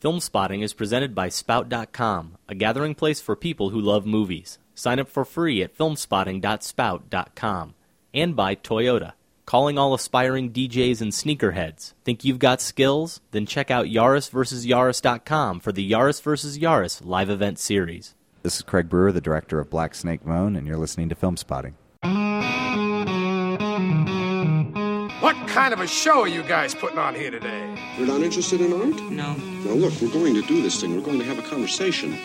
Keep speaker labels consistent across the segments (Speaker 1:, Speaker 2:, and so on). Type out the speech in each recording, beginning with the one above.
Speaker 1: Film Spotting is presented by Spout.com, a gathering place for people who love movies. Sign up for free at filmspotting.spout.com. And by Toyota, calling all aspiring DJs and sneakerheads. Think you've got skills? Then check out YarisVsYaris.com for the Yaris vs. Yaris live event series.
Speaker 2: This is Craig Brewer, the director of Black Snake Moan, and you're listening to Film Spotting.
Speaker 3: What kind of a show are you guys putting on here today?
Speaker 4: You're not interested in art?
Speaker 5: No.
Speaker 4: Now look, we're going to do this thing. We're going to have a conversation.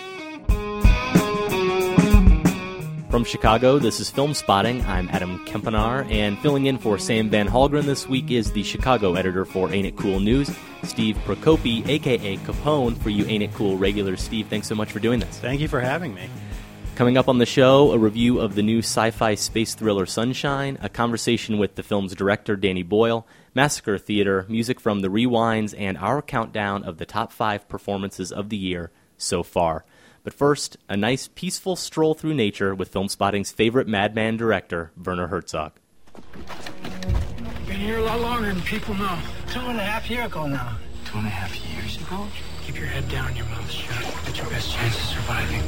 Speaker 1: From Chicago, this is Film Spotting. I'm Adam Kempenaar, and filling in for Sam Van Halgren this week is the Chicago editor for Ain't It Cool News, Steve Procopi, a.k.a. Capone, for you Ain't It Cool regulars. Steve, thanks so much for doing this.
Speaker 6: Thank you for having me.
Speaker 1: Coming up on the show, a review of the new sci-fi space thriller Sunshine, a conversation with the film's director, Danny Boyle, Massacre Theater, music from The Rewinds, and our countdown of the top 5 performances of the year so far. But first, a nice peaceful stroll through nature with Film Spotting's favorite madman director, Werner Herzog.
Speaker 7: Been here a lot longer than people know.
Speaker 5: 2.5 years ago now.
Speaker 7: 2.5 years ago? Keep your head down, your mouth shut. That's your best chance of surviving.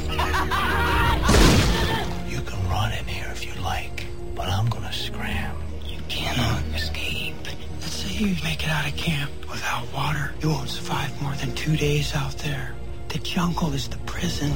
Speaker 5: You can run in here if you like, but I'm gonna scram. You cannot escape.
Speaker 7: Let's say you make it out of camp without water. You won't survive more than 2 days out there. The jungle is the prison.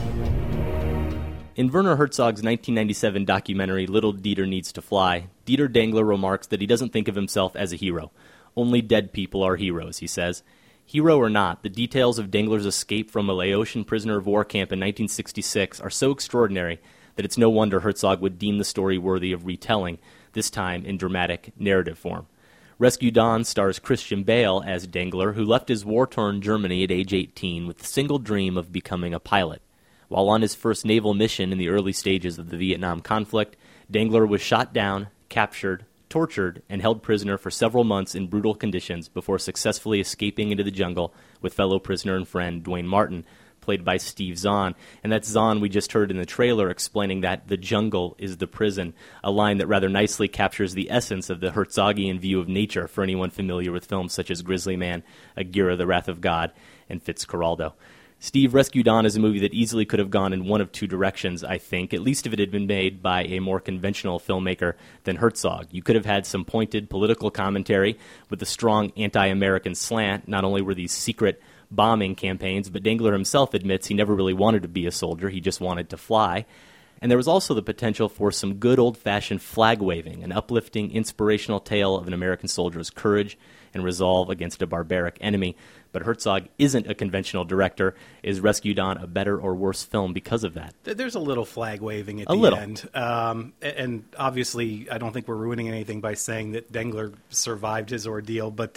Speaker 1: In Werner Herzog's 1997 documentary Little Dieter Needs to Fly, Dieter Dengler remarks that he doesn't think of himself as a hero. Only dead people are heroes, he says. Hero or not, the details of Dengler's escape from a Laotian prisoner of war camp in 1966 are so extraordinary that it's no wonder Herzog would deem the story worthy of retelling, this time in dramatic narrative form. Rescue Dawn stars Christian Bale as Dengler, who left his war-torn Germany at age 18 with the single dream of becoming a pilot. While on his first naval mission in the early stages of the Vietnam conflict, Dengler was shot down, captured, tortured, and held prisoner for several months in brutal conditions before successfully escaping into the jungle with fellow prisoner and friend Duane Martin, played by Steve Zahn. And that's Zahn we just heard in the trailer explaining that the jungle is the prison, a line that rather nicely captures the essence of the Herzogian view of nature for anyone familiar with films such as Grizzly Man, Aguirre, The Wrath of God, and Fitzcarraldo. Steve, Rescue Dawn is a movie that easily could have gone in one of two directions, I think, at least if it had been made by a more conventional filmmaker than Herzog. You could have had some pointed political commentary with a strong anti-American slant. Not only were these secret bombing campaigns, but Dengler himself admits he never really wanted to be a soldier, he just wanted to fly. And there was also the potential for some good old-fashioned flag-waving, an uplifting, inspirational tale of an American soldier's courage and resolve against a barbaric enemy. But Herzog isn't a conventional director. Is Rescue Dawn a better or worse film because of that?
Speaker 6: There's a little flag-waving at the end. And obviously, I don't think we're ruining anything by saying that Dengler survived his ordeal, but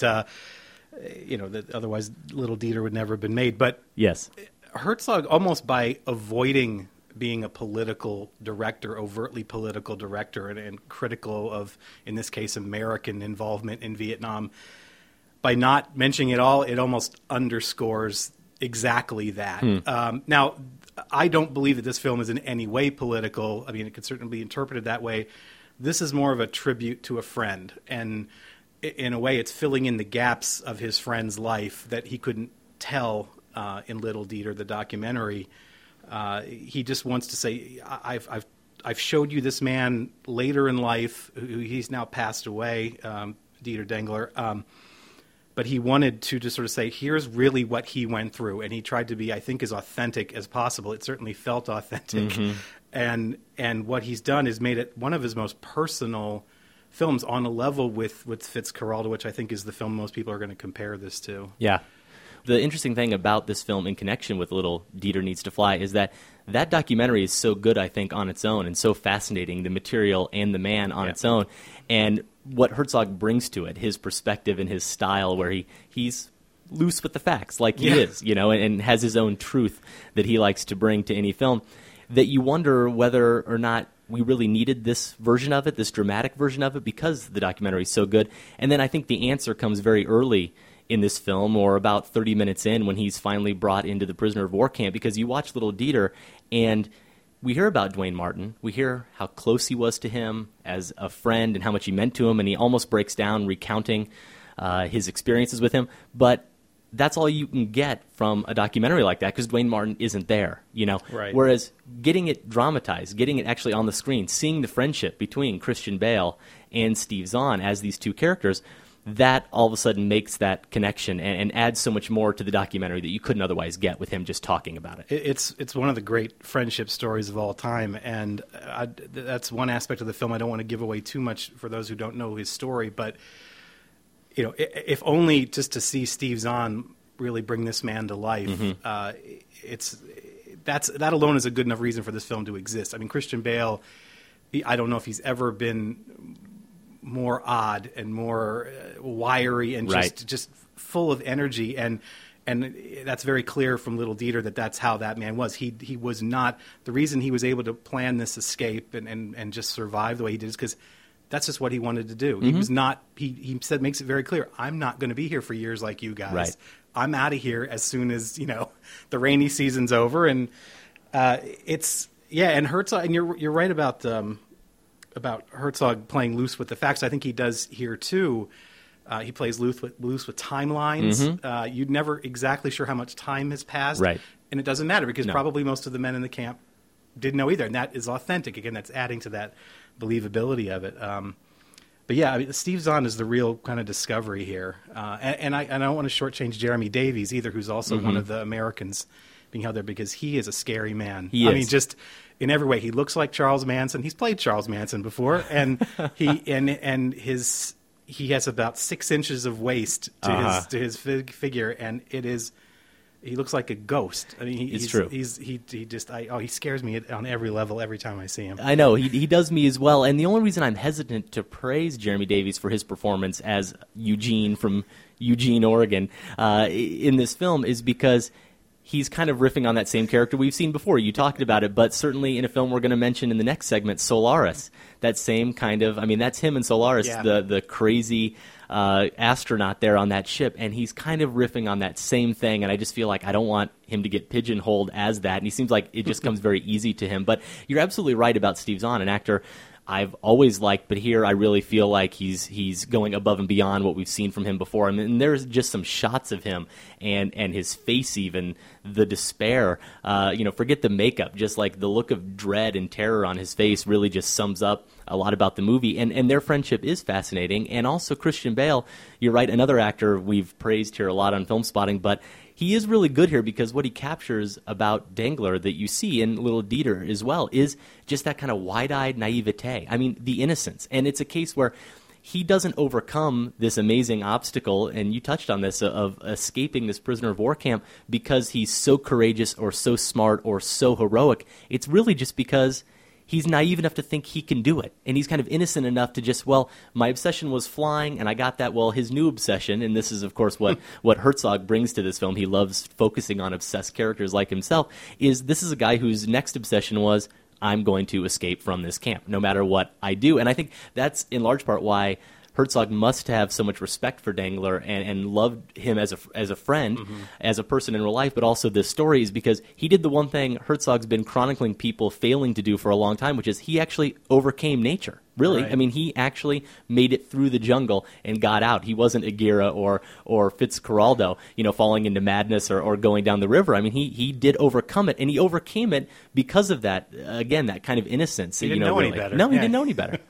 Speaker 6: that otherwise Little Dieter would never have been made. But
Speaker 1: yes,
Speaker 6: Herzog, almost by avoiding being a political director, overtly political director, and critical of, in this case, American involvement in Vietnam, by not mentioning it all, it almost underscores exactly that. Now, I don't believe that this film is in any way political. I mean, it could certainly be interpreted that way. This is more of a tribute to a friend, and in a way, it's filling in the gaps of his friend's life that he couldn't tell in Little Dieter, the documentary. He just wants to say, I've showed you this man later in life. He's now passed away, Dieter Dengler. But he wanted to just sort of say, here's really what he went through. And he tried to be, I think, as authentic as possible. It certainly felt authentic. Mm-hmm. And what he's done is made it one of his most personal films, on a level with Fitzcarraldo, which I think is the film most people are going to compare this to.
Speaker 1: Yeah. The interesting thing about this film in connection with Little Dieter Needs to Fly is that documentary is so good, I think, on its own, and so fascinating, the material and the man on its own. And what Herzog brings to it, his perspective and his style, where he's loose with the facts, like he is, and has his own truth that he likes to bring to any film, that you wonder whether or not we really needed this version of it, this dramatic version of it, because the documentary is so good. And then I think the answer comes very early in this film, or about 30 minutes in, when he's finally brought into the prisoner of war camp, because you watch Little Dieter, and we hear about Duane Martin. We hear how close he was to him as a friend and how much he meant to him, and he almost breaks down recounting his experiences with him. But that's all you can get from a documentary like that because Dwayne Martin isn't there, you know.
Speaker 6: Right.
Speaker 1: Whereas getting it dramatized, getting it actually on the screen, seeing the friendship between Christian Bale and Steve Zahn as these two characters, that all of a sudden makes that connection and adds so much more to the documentary that you couldn't otherwise get with him just talking about it.
Speaker 6: It's one of the great friendship stories of all time, and that's one aspect of the film. I don't want to give away too much for those who don't know his story, but you know, if only just to see Steve Zahn really bring this man to life, that alone is a good enough reason for this film to exist. I mean, Christian Bale, I don't know if he's ever been more odd and more wiry and just full of energy, and that's very clear from Little Dieter that's how that man was. He was not the reason he was able to plan this escape and just survive the way he did is because that's just what he wanted to do. He was not. He said makes it very clear. I'm not going to be here for years like you guys.
Speaker 1: Right.
Speaker 6: I'm out of here as soon as the rainy season's over. And and Herzog. And you're right about Herzog playing loose with the facts. I think he does here too. He plays loose with timelines. You're never exactly sure how much time has passed,
Speaker 1: right?
Speaker 6: And it doesn't matter because probably most of the men in the camp didn't know either, and that is authentic. Again, that's adding to that believability of it. But yeah, I mean, Steve Zahn is the real kind of discovery here, and I don't want to shortchange Jeremy Davies either, who's also one of the Americans being held there because he is a scary man. I mean, just in every way, he looks like Charles Manson. He's played Charles Manson before, and he has about 6 inches of waist to his figure, and it is. He looks like a ghost. I mean,
Speaker 1: it's true.
Speaker 6: He scares me on every level every time I see him.
Speaker 1: I know he does me as well. And the only reason I'm hesitant to praise Jeremy Davies for his performance as Eugene from Eugene, Oregon, in this film is because he's kind of riffing on that same character we've seen before. You talked about it, but certainly in a film we're going to mention in the next segment, Solaris. That same kind of, I mean, that's him in Solaris, the crazy astronaut there on that ship, and he's kind of riffing on that same thing, and I just feel like I don't want him to get pigeonholed as that, and he seems like it just comes very easy to him. But you're absolutely right about Steve Zahn, an actor I've always liked, but here I really feel like he's going above and beyond what we've seen from him before. I mean, there's just some shots of him and his face, even the despair. Forget the makeup, just like the look of dread and terror on his face really just sums up a lot about the movie. And their friendship is fascinating. And also Christian Bale, you're right, another actor we've praised here a lot on Film Spotting, but he is really good here because what he captures about Dangler that you see in Little Dieter as well is just that kind of wide-eyed naivete. I mean, the innocence. And it's a case where he doesn't overcome this amazing obstacle, and you touched on this, of escaping this prisoner of war camp because he's so courageous or so smart or so heroic. It's really just because he's naive enough to think he can do it. And he's kind of innocent enough to just, well, my obsession was flying, and I got that. Well, his new obsession, and this is, of course, what Herzog brings to this film, he loves focusing on obsessed characters like himself, is this is a guy whose next obsession was, I'm going to escape from this camp, no matter what I do. And I think that's in large part why Herzog must have so much respect for Dangler and loved him as a friend, as a person in real life, but also this story is because he did the one thing Herzog's been chronicling people failing to do for a long time, which is he actually overcame nature. Really, right. I mean, he actually made it through the jungle and got out. He wasn't Aguirre or Fitzcarraldo, falling into madness or going down the river. I mean, he did overcome it, and he overcame it because of that. Again, that kind of innocence.
Speaker 6: He didn't know any better.
Speaker 1: No, he didn't know any better.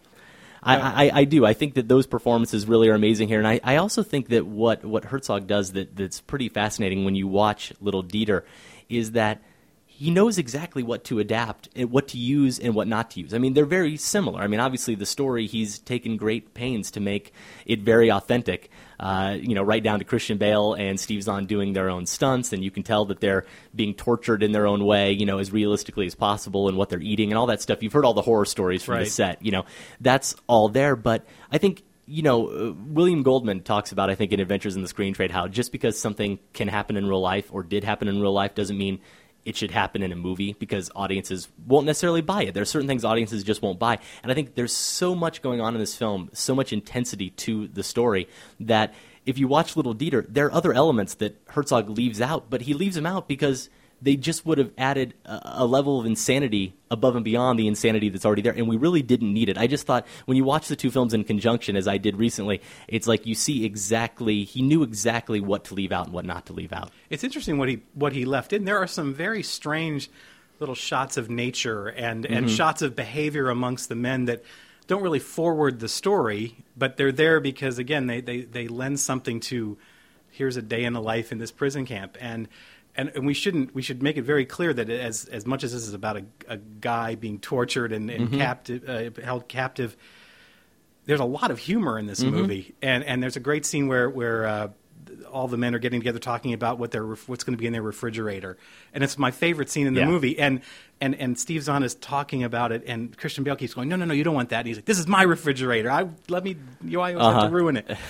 Speaker 1: I do. I think that those performances really are amazing here, and I also think that what Herzog does that's pretty fascinating when you watch Little Dieter is that he knows exactly what to adapt, and what to use and what not to use. I mean, they're very similar. I mean, obviously the story, he's taken great pains to make it very authentic, right down to Christian Bale and Steve Zahn doing their own stunts, and you can tell that they're being tortured in their own way, as realistically as possible, and what they're eating and all that stuff. You've heard all the horror stories from the set, that's all there. But I think, William Goldman talks about, I think, in Adventures in the Screen Trade, how just because something can happen in real life or did happen in real life doesn't mean it should happen in a movie, because audiences won't necessarily buy it. There are certain things audiences just won't buy. And I think there's so much going on in this film, so much intensity to the story, that if you watch Little Dieter, there are other elements that Herzog leaves out, but he leaves them out because they just would have added a level of insanity above and beyond the insanity that's already there, and we really didn't need it. I just thought when you watch the two films in conjunction, as I did recently, it's like you see exactly, he knew exactly what to leave out and what not to leave out.
Speaker 6: It's interesting what he left in. There are some very strange little shots of nature and shots of behavior amongst the men that don't really forward the story, but they're there because, again, they lend something to, here's a day in the life in this prison camp. And we should make it very clear that as much as this is about a guy being tortured and captive, held captive, there's a lot of humor in this movie, and there's a great scene where all the men are getting together talking about what's going to be in their refrigerator, and it's my favorite scene in the movie. And Steve Zahn is talking about it, and Christian Bale keeps going, no, you don't want that. And he's like, this is my refrigerator. I always have to ruin it.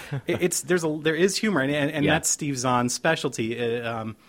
Speaker 6: There is humor, and that's Steve Zahn's specialty.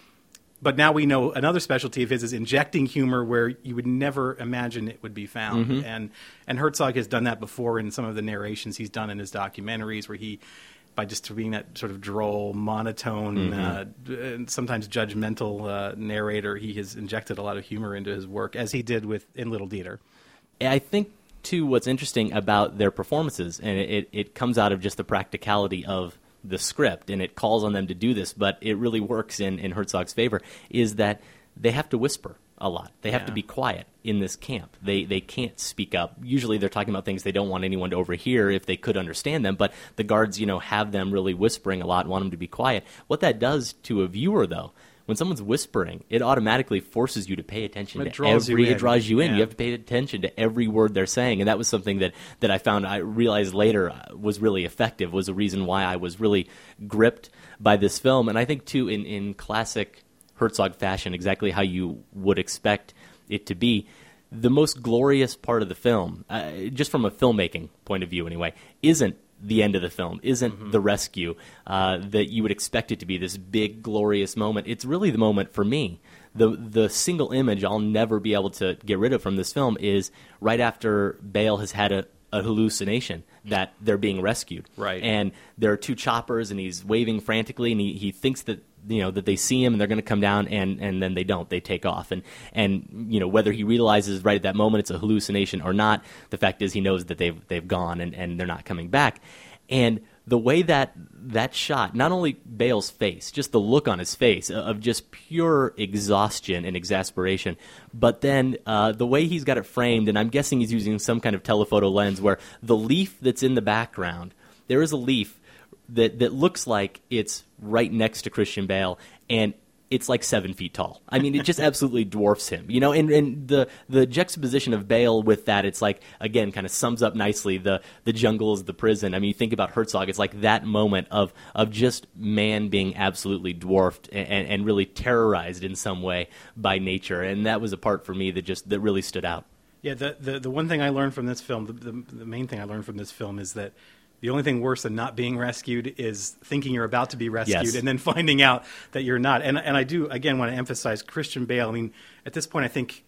Speaker 6: But now we know another specialty of his is injecting humor where you would never imagine it would be found. And Herzog has done that before in some of the narrations he's done in his documentaries, where he, by just being that sort of droll, monotone, and sometimes judgmental narrator, he has injected a lot of humor into his work, as he did in Little Dieter.
Speaker 1: I think, too, what's interesting about their performances, and it comes out of just the practicality of the script, and it calls on them to do this, but it really works in Herzog's favor, is that they have to whisper a lot. They have to be quiet in this camp. They can't speak up. Usually they're talking about things they don't want anyone to overhear if they could understand them, but the guards, have them really whispering a lot and want them to be quiet. What that does to a viewer, though, when someone's whispering, it automatically forces you to pay attention to every... It draws you in. You have to pay attention to every word they're saying, and that was something that I found, I realized later was really effective, was a reason why I was really gripped by this film. And I think, too, in classic Herzog fashion, exactly how you would expect it to be, the most glorious part of the film, just from a filmmaking point of view anyway, isn't the end of the film, isn't the rescue that you would expect it to be, this big, glorious moment. It's really the moment for me. The single image I'll never be able to get rid of from this film is right after Bale has had a hallucination that they're being rescued. Right. And there are two choppers, and he's waving frantically, and he thinks that that they see him and they're going to come down, and then they don't. They take off. And whether he realizes right at that moment it's a hallucination or not, the fact is he knows that they've gone and they're not coming back. And the way that shot, not only Bale's face, just the look on his face of just pure exhaustion and exasperation, but then the way he's got it framed, and I'm guessing he's using some kind of telephoto lens where the leaf that's in the background, there is a leaf that looks like it's right next to Christian Bale, and it's like 7 feet tall. I mean, it just absolutely dwarfs him, and the juxtaposition of Bale with that, it's like, again, kind of sums up nicely the jungle is the prison. I mean, you think about Herzog, it's like that moment of just man being absolutely dwarfed and really terrorized in some way by nature, and that was a part for me that really stood out.
Speaker 6: Yeah, the one thing I learned from this film, the main thing I learned from this film is that the only thing worse than not being rescued is thinking you're about to be rescued and then finding out that you're not. And I do, again, want to emphasize Christian Bale. I mean, at this point, I think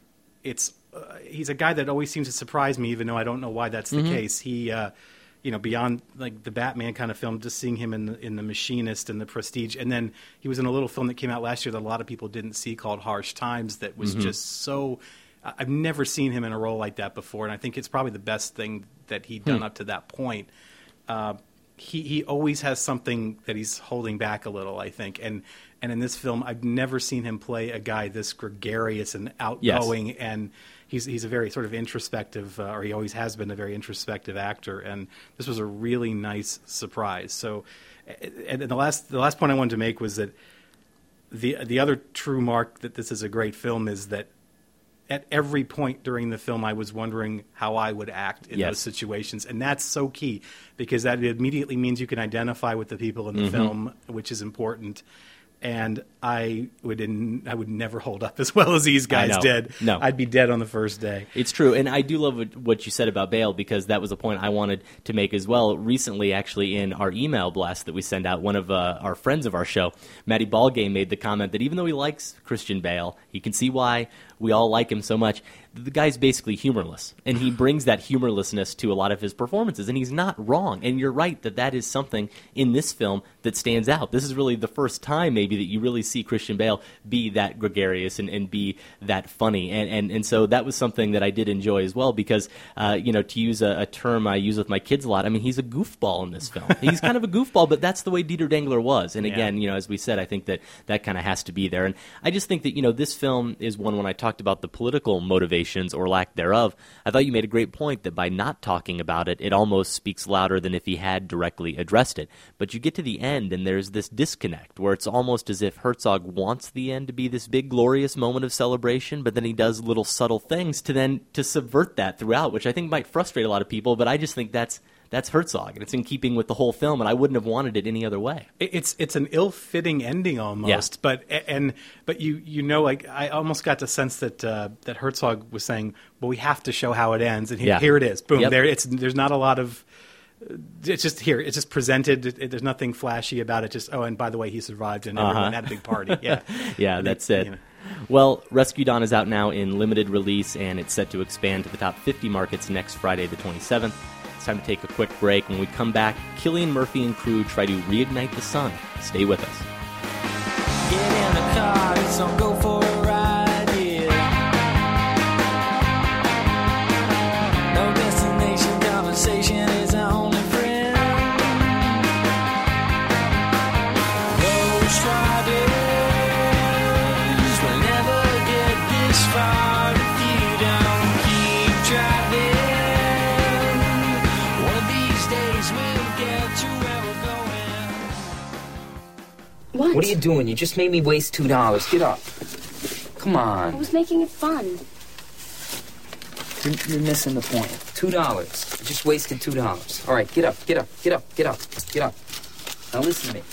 Speaker 6: he's a guy that always seems to surprise me, even though I don't know why that's the case. He, beyond like the Batman kind of film, just seeing him in The Machinist and The Prestige. And then he was in a little film that came out last year that a lot of people didn't see called Harsh Times that was just so... I've never seen him in a role like that before, and I think it's probably the best thing that he'd done up to that point. He always has something that he's holding back a little, I think. And in this film, I've never seen him play a guy this gregarious and outgoing. And he's a very sort of introspective, or he always has been a very introspective actor. And this was a really nice surprise. So, and the last point I wanted to make was that the other true mark that this is a great film is that at every point during the film, I was wondering how I would act in those situations. And that's so key, because that immediately means you can identify with the people in the film, which is important. And I would never hold up as well as these guys did. No. I'd be dead on the first day.
Speaker 1: It's true. And I do love what you said about Bale, because that was a point I wanted to make as well. Recently, actually, in our email blast that we send out, one of our friends of our show, Matty Ballgame, made the comment that even though he likes Christian Bale, he can see why we all like him so much. the guy's basically humorless, and he brings that humorlessness to a lot of his performances, and he's not wrong. And you're right that is something in this film that stands out. This is really the first time maybe that you really see Christian Bale be that gregarious and be that funny, and so that was something that I did enjoy as well, because to use a term I use with my kids a lot, I mean, he's a goofball in this film. He's kind of a goofball, but that's the way Dieter Dangler was. And again, as we said, I think that kind of has to be there. And I just think that, this film is one, when I talked about the political motivations or lack thereof, I thought you made a great point that by not talking about it, it almost speaks louder than if he had directly addressed it. But you get to the end and there's this disconnect where it's almost as if Herzog wants the end to be this big glorious moment of celebration, but then he does little subtle things to subvert that throughout, which I think might frustrate a lot of people, but I just think that's Herzog, and it's in keeping with the whole film, and I wouldn't have wanted it any other way.
Speaker 6: It's an ill-fitting ending almost, but like I almost got the sense that Herzog was saying, well, we have to show how it ends, and here it is, boom. There, there's not a lot of. It's just here. It's just presented. There's nothing flashy about it. Just and by the way, he survived, and everyone had a big party. Yeah,
Speaker 1: that's it. Well, Rescue Dawn is out now in limited release, and it's set to expand to the top 50 markets next Friday, the 27th. It's time to take a quick break. When we come back, Cillian Murphy and crew try to reignite the sun. Stay with us.
Speaker 8: Get in the car, it's on go for a ride, yeah. No destination, conversation is our only friend. Ghost Riders will never get this far if you don't keep driving. One of these days we'll get to where we're going.
Speaker 9: What are you doing? You just made me waste $2. Get up. Come on.
Speaker 10: I was making it fun.
Speaker 9: You're missing the point. $2. You just wasted $2. All right, get up. Now listen to me.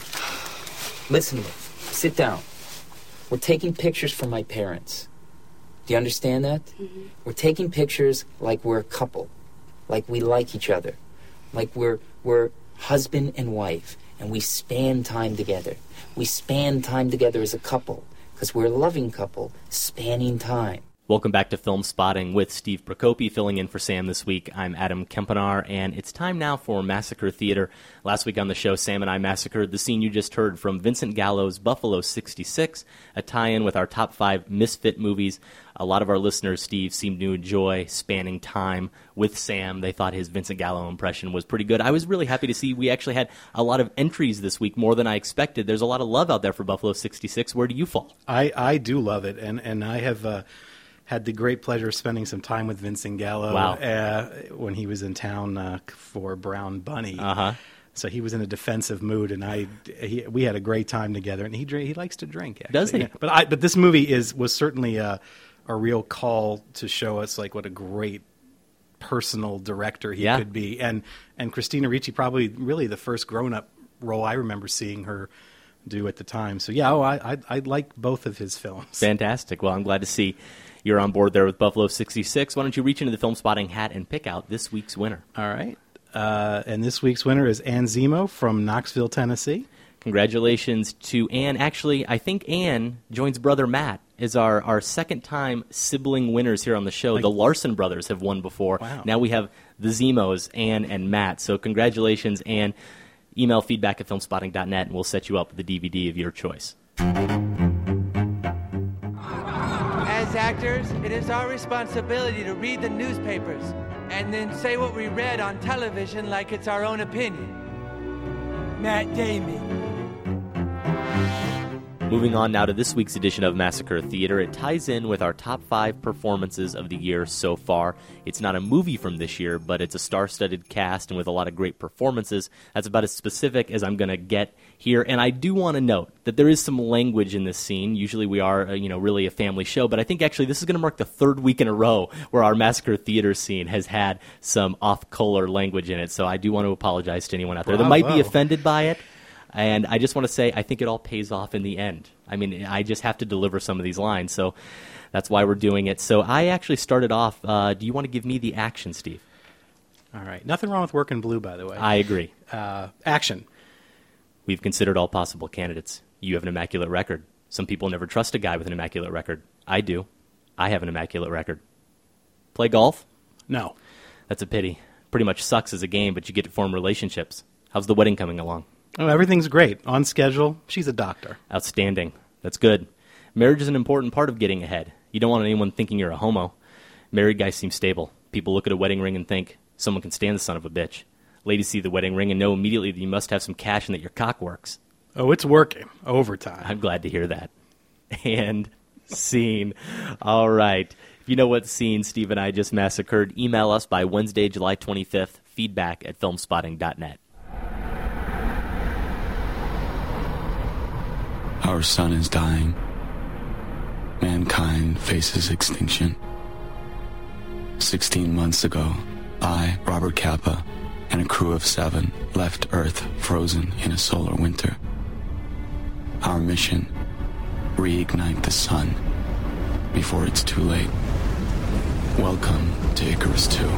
Speaker 9: Sit down. We're taking pictures for my parents. Do you understand that? Mm-hmm. We're taking pictures like we're a couple. Like we like each other. Like we're husband and wife. And we span time together. We span time together as a couple, because we're a loving couple, spanning time.
Speaker 1: Welcome back to Film Spotting with Steve Procopi, filling in for Sam this week. I'm Adam Kempenaar, and it's time now for Massacre Theater. Last week on the show, Sam and I massacred the scene you just heard from Vincent Gallo's Buffalo 66, a tie-in with our top 5 misfit movies. A lot of our listeners, Steve, seemed to enjoy spanning time with Sam. They thought his Vincent Gallo impression was pretty good. I was really happy to see we actually had a lot of entries this week, more than I expected. There's a lot of love out there for Buffalo 66. Where do you fall?
Speaker 6: I do love it, and I have had the great pleasure of spending some time with Vincent Gallo when he was in town for Brown Bunny.
Speaker 1: Uh-huh.
Speaker 6: So he was in a defensive mood, and we had a great time together. And he likes to drink, actually.
Speaker 1: Does he?
Speaker 6: Yeah. But this movie was certainly a real call to show us like what a great personal director he could be. And Christina Ricci, probably really the first grown-up role I remember seeing her do at the time. So I like both of his films.
Speaker 1: Fantastic. Well, I'm glad to see you're on board there with Buffalo 66. Why don't you reach into the Film Spotting hat and pick out this week's winner?
Speaker 6: All right. And this week's winner is Ann Zemo from Knoxville, Tennessee.
Speaker 1: Congratulations to Ann. Actually, I think Ann joins brother Matt as our second-time sibling winners here on the show. The Larson brothers have won before.
Speaker 6: Wow.
Speaker 1: Now we have the Zemos, Ann and Matt. So congratulations, Ann. Email feedback at filmspotting.net, and we'll set you up with a DVD of your choice.
Speaker 11: As actors, it is our responsibility to read the newspapers and then say what we read on television like it's our own opinion. Matt Damon.
Speaker 1: Moving on now to this week's edition of Massacre Theater. It ties in with our top 5 performances of the year so far. It's not a movie from this year, but it's a star-studded cast and with a lot of great performances. That's about as specific as I'm going to get here. And I do want to note that there is some language in this scene. Usually we are, really a family show, but I think actually this is going to mark the 3rd week in a row where our Massacre Theater scene has had some off-color language in it. So I do want to apologize to anyone out there that might be offended by it. And I just want to say, I think it all pays off in the end. I mean, I just have to deliver some of these lines, so that's why we're doing it. So I actually started off, do you want to give me the action, Steve?
Speaker 6: All right. Nothing wrong with working blue, by the way.
Speaker 1: I agree.
Speaker 6: Action.
Speaker 1: We've considered all possible candidates. You have an immaculate record. Some people never trust a guy with an immaculate record. I do. I have an immaculate record. Play golf?
Speaker 6: No.
Speaker 1: That's a pity. Pretty much sucks as a game, but you get to form relationships. How's the wedding coming along?
Speaker 6: Oh, everything's great. On schedule. She's a doctor.
Speaker 1: Outstanding. That's good. Marriage is an important part of getting ahead. You don't want anyone thinking you're a homo. Married guys seem stable. People look at a wedding ring and think, someone can stand the son of a bitch. Ladies see the wedding ring and know immediately that you must have some cash and that your cock works.
Speaker 6: Oh, it's working. Overtime.
Speaker 1: I'm glad to hear that. And scene. All right. If you know what scene Steve and I just massacred, email us by Wednesday, July 25th, feedback@filmspotting.net.
Speaker 5: Our sun is dying. Mankind faces extinction. 16 months ago, I, Robert Capa, and a crew of 7 left Earth frozen in a solar winter. Our mission, reignite the sun before it's too late. Welcome to Icarus 2.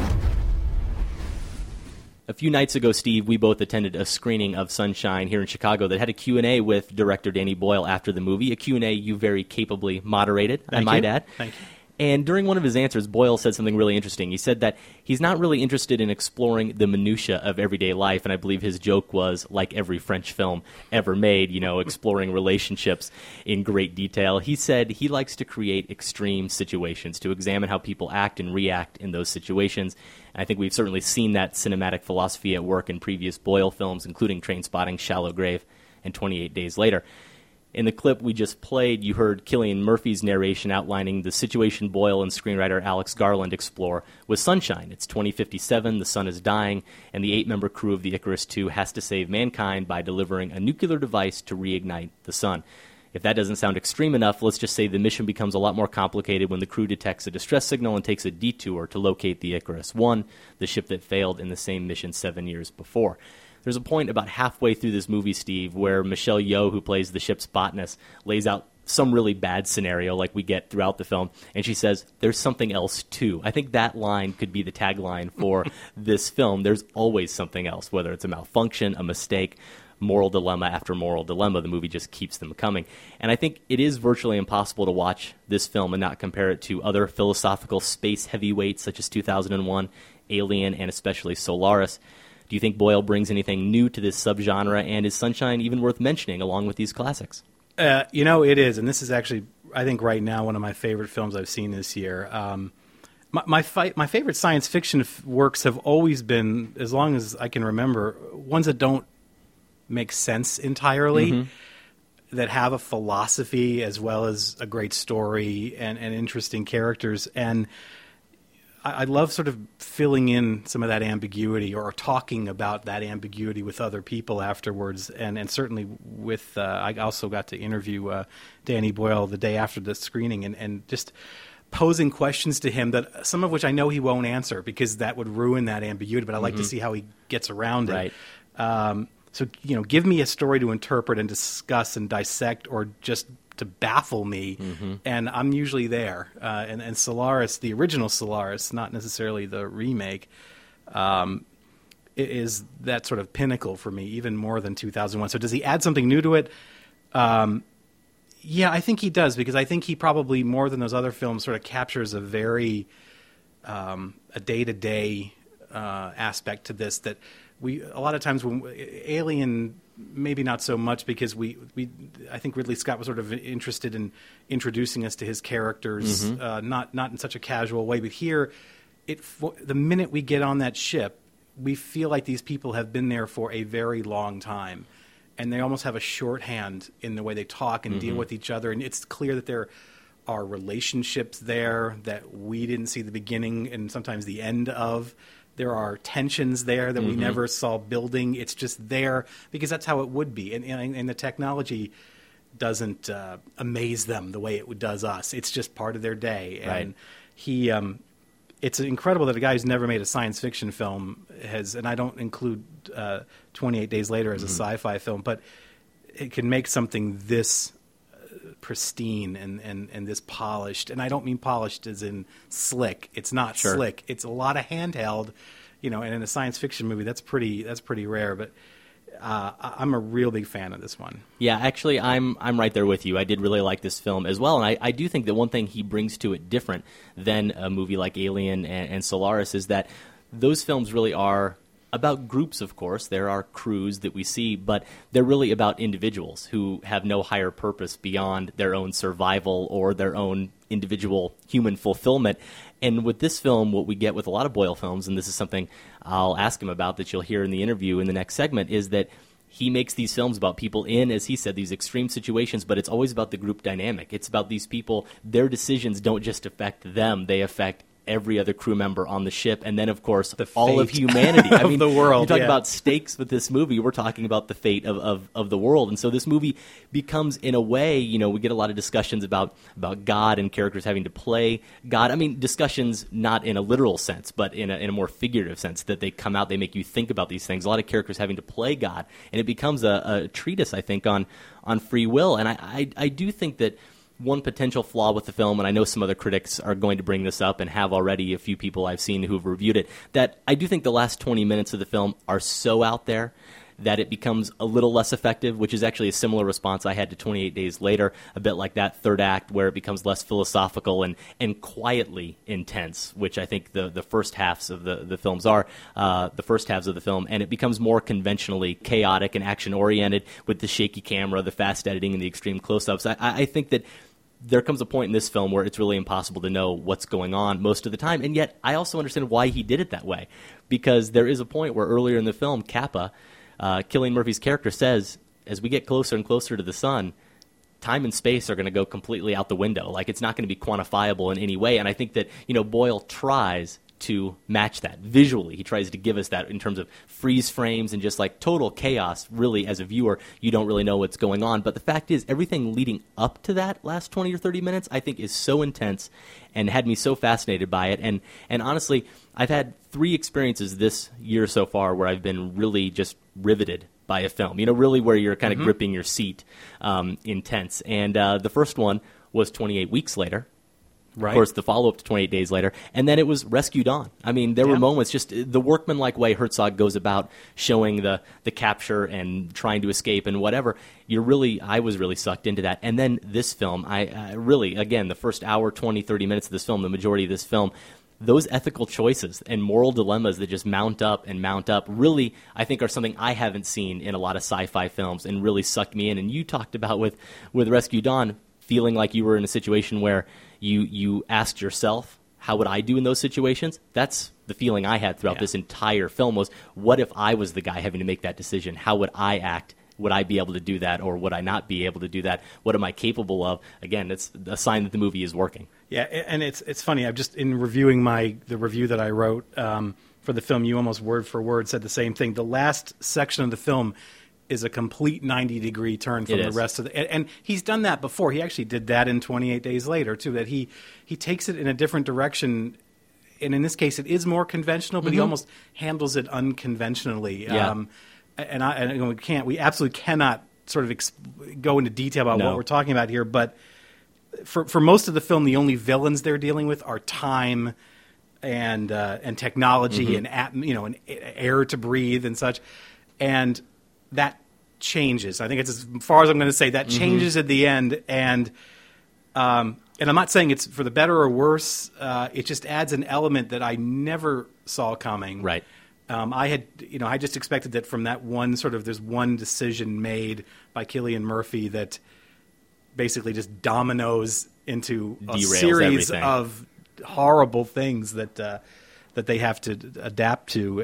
Speaker 1: A few nights ago, Steve, we both attended a screening of Sunshine here in Chicago that had a Q&A with director Danny Boyle after the movie, a Q&A you very capably moderated, I might add.
Speaker 6: Thank you.
Speaker 1: And during one of his answers, Boyle said something really interesting. He said that he's not really interested in exploring the minutia of everyday life, and I believe his joke was, like every French film ever made, exploring relationships in great detail. He said he likes to create extreme situations, to examine how people act and react in those situations. And I think we've certainly seen that cinematic philosophy at work in previous Boyle films, including Trainspotting, Shallow Grave, and 28 Days Later. In the clip we just played, you heard Cillian Murphy's narration outlining the situation Boyle and screenwriter Alex Garland explore with Sunshine. It's 2057, the sun is dying, and the 8-member crew of the Icarus II has to save mankind by delivering a nuclear device to reignite the sun. If that doesn't sound extreme enough, let's just say the mission becomes a lot more complicated when the crew detects a distress signal and takes a detour to locate the Icarus I, the ship that failed in the same mission 7 years before. There's a point about halfway through this movie, Steve, where Michelle Yeoh, who plays the ship's botanist, lays out some really bad scenario like we get throughout the film, and she says, there's something else too. I think that line could be the tagline for this film. There's always something else, whether it's a malfunction, a mistake, moral dilemma after moral dilemma. The movie just keeps them coming. And I think it is virtually impossible to watch this film and not compare it to other philosophical space heavyweights such as 2001, Alien, and especially Solaris. Do you think Boyle brings anything new to this subgenre, and is Sunshine even worth mentioning along with these classics?
Speaker 6: It is, and this is actually, I think right now, one of my favorite films I've seen this year. My favorite science fiction works have always been, as long as I can remember, ones that don't make sense entirely, that have a philosophy as well as a great story and interesting characters. And I love sort of filling in some of that ambiguity or talking about that ambiguity with other people afterwards. And certainly with, I also got to interview Danny Boyle the day after the screening and just posing questions to him that some of which I know he won't answer because that would ruin that ambiguity, but I like to see how he gets around it.
Speaker 1: Right.
Speaker 6: So, give me a story to interpret and discuss and dissect or just to baffle me, and I'm usually there. And Solaris, the original Solaris, not necessarily the remake, is that sort of pinnacle for me, even more than 2001. So does he add something new to it? Yeah, I think he does, because I think he probably, more than those other films, sort of captures a very a day-to-day aspect to this that a lot of times when Alien, maybe not so much, because I think Ridley Scott was sort of interested in introducing us to his characters, not in such a casual way. But here, the minute we get on that ship, we feel like these people have been there for a very long time, and they almost have a shorthand in the way they talk and deal with each other. And it's clear that there are relationships there that we didn't see the beginning and sometimes the end of. There are tensions there that we never saw building. It's just there because that's how it would be. And the technology doesn't amaze them the way it does us. It's just part of their day. And it's incredible that a guy who's never made a science fiction film has, and I don't include 28 Days Later as a sci-fi film, but it can make something this pristine and this polished. And I don't mean polished as in slick. It's not slick. It's a lot of handheld, and in a science fiction movie that's pretty rare. But I'm a real big fan of this one.
Speaker 1: Yeah, actually, I'm right there with you. I did really like this film as well, and I do think that one thing he brings to it different than a movie like Alien and Solaris is that those films really are about groups, of course. There are crews that we see, but they're really about individuals who have no higher purpose beyond their own survival or their own individual human fulfillment. And with this film, what we get with a lot of Boyle films, and this is something I'll ask him about that you'll hear in the interview in the next segment, is that he makes these films about people in, as he said, these extreme situations, but it's always about the group dynamic. It's about these people. Their decisions don't just affect them. They affect every other crew member on the ship, and then, of course, all of humanity. I mean,
Speaker 6: the world.
Speaker 1: You talk about stakes with this movie. We're talking about the fate of the world. And so this movie becomes, in a way, we get a lot of discussions about God and characters having to play God. I mean, discussions not in a literal sense, but in a more figurative sense, that they come out, they make you think about these things. A lot of characters having to play God. And it becomes a treatise, I think, on free will. And I do think that one potential flaw with the film, and I know some other critics are going to bring this up and have already, a few people I've seen who have reviewed it, that I do think the last 20 minutes of the film are so out there that it becomes a little less effective, which is actually a similar response I had to 28 Days Later, a bit like that third act where it becomes less philosophical and quietly intense, which I think the first halves of the films are, the first halves of the film, and it becomes more conventionally chaotic and action-oriented with the shaky camera, the fast editing, and the extreme close-ups. I think that there comes a point in this film where it's really impossible to know what's going on most of the time, and yet I also understand why he did it that way, because there is a point where earlier in the film, Kappa, Cillian Murphy's character, says, as we get closer and closer to the sun, time and space are going to go completely out the window. Like, it's not going to be quantifiable in any way, and I think that, Boyle tries to match that visually. He tries to give us that in terms of freeze frames and just like total chaos. Really, as a viewer, you don't really know what's going on. But the fact is, everything leading up to that last 20 or 30 minutes, I think, is so intense and had me so fascinated by it. And honestly, I've had 3 experiences this year so far where I've been really just riveted by a film. Really where you're kind of gripping your seat, intense. And the first one was 28 Weeks Later. Right. Of course, the follow-up to 28 Days Later. And then it was Rescue Dawn. I mean, there were moments, just the workmanlike way Herzog goes about showing the capture and trying to escape and whatever. I was really sucked into that. And then this film, I really, again, the first hour, 20, 30 minutes of this film, the majority of this film, those ethical choices and moral dilemmas that just mount up really, I think, are something I haven't seen in a lot of sci-fi films and really sucked me in. And you talked about with Rescue Dawn feeling like you were in a situation where you asked yourself, how would I do in those situations? That's the feeling I had throughout this entire film was, what if I was the guy having to make that decision? How would I act? Would I be able to do that, or would I not be able to do that? What am I capable of? Again, it's a sign that the movie is working. Yeah,
Speaker 6: and it's funny. I've just, in reviewing the review that I wrote for the film, you almost word for word said the same thing. The last section of the film is a complete 90-degree turn from the rest of the... And he's done that before. He actually did that in 28 Days Later, too, that he takes it in a different direction. And in this case, it is more conventional, but he almost handles it unconventionally.
Speaker 1: Yeah.
Speaker 6: We absolutely cannot sort of go into detail about what we're talking about here, but for most of the film, the only villains they're dealing with are time and technology and and air to breathe and such. And that changes. I think it's as far as I'm going to say. That changes at the end, and I'm not saying it's for the better or worse. It just adds an element that I never saw coming.
Speaker 1: Right.
Speaker 6: I just expected that from that one there's one decision made by Cillian Murphy that basically just dominoes into a series of horrible things that they have to adapt to,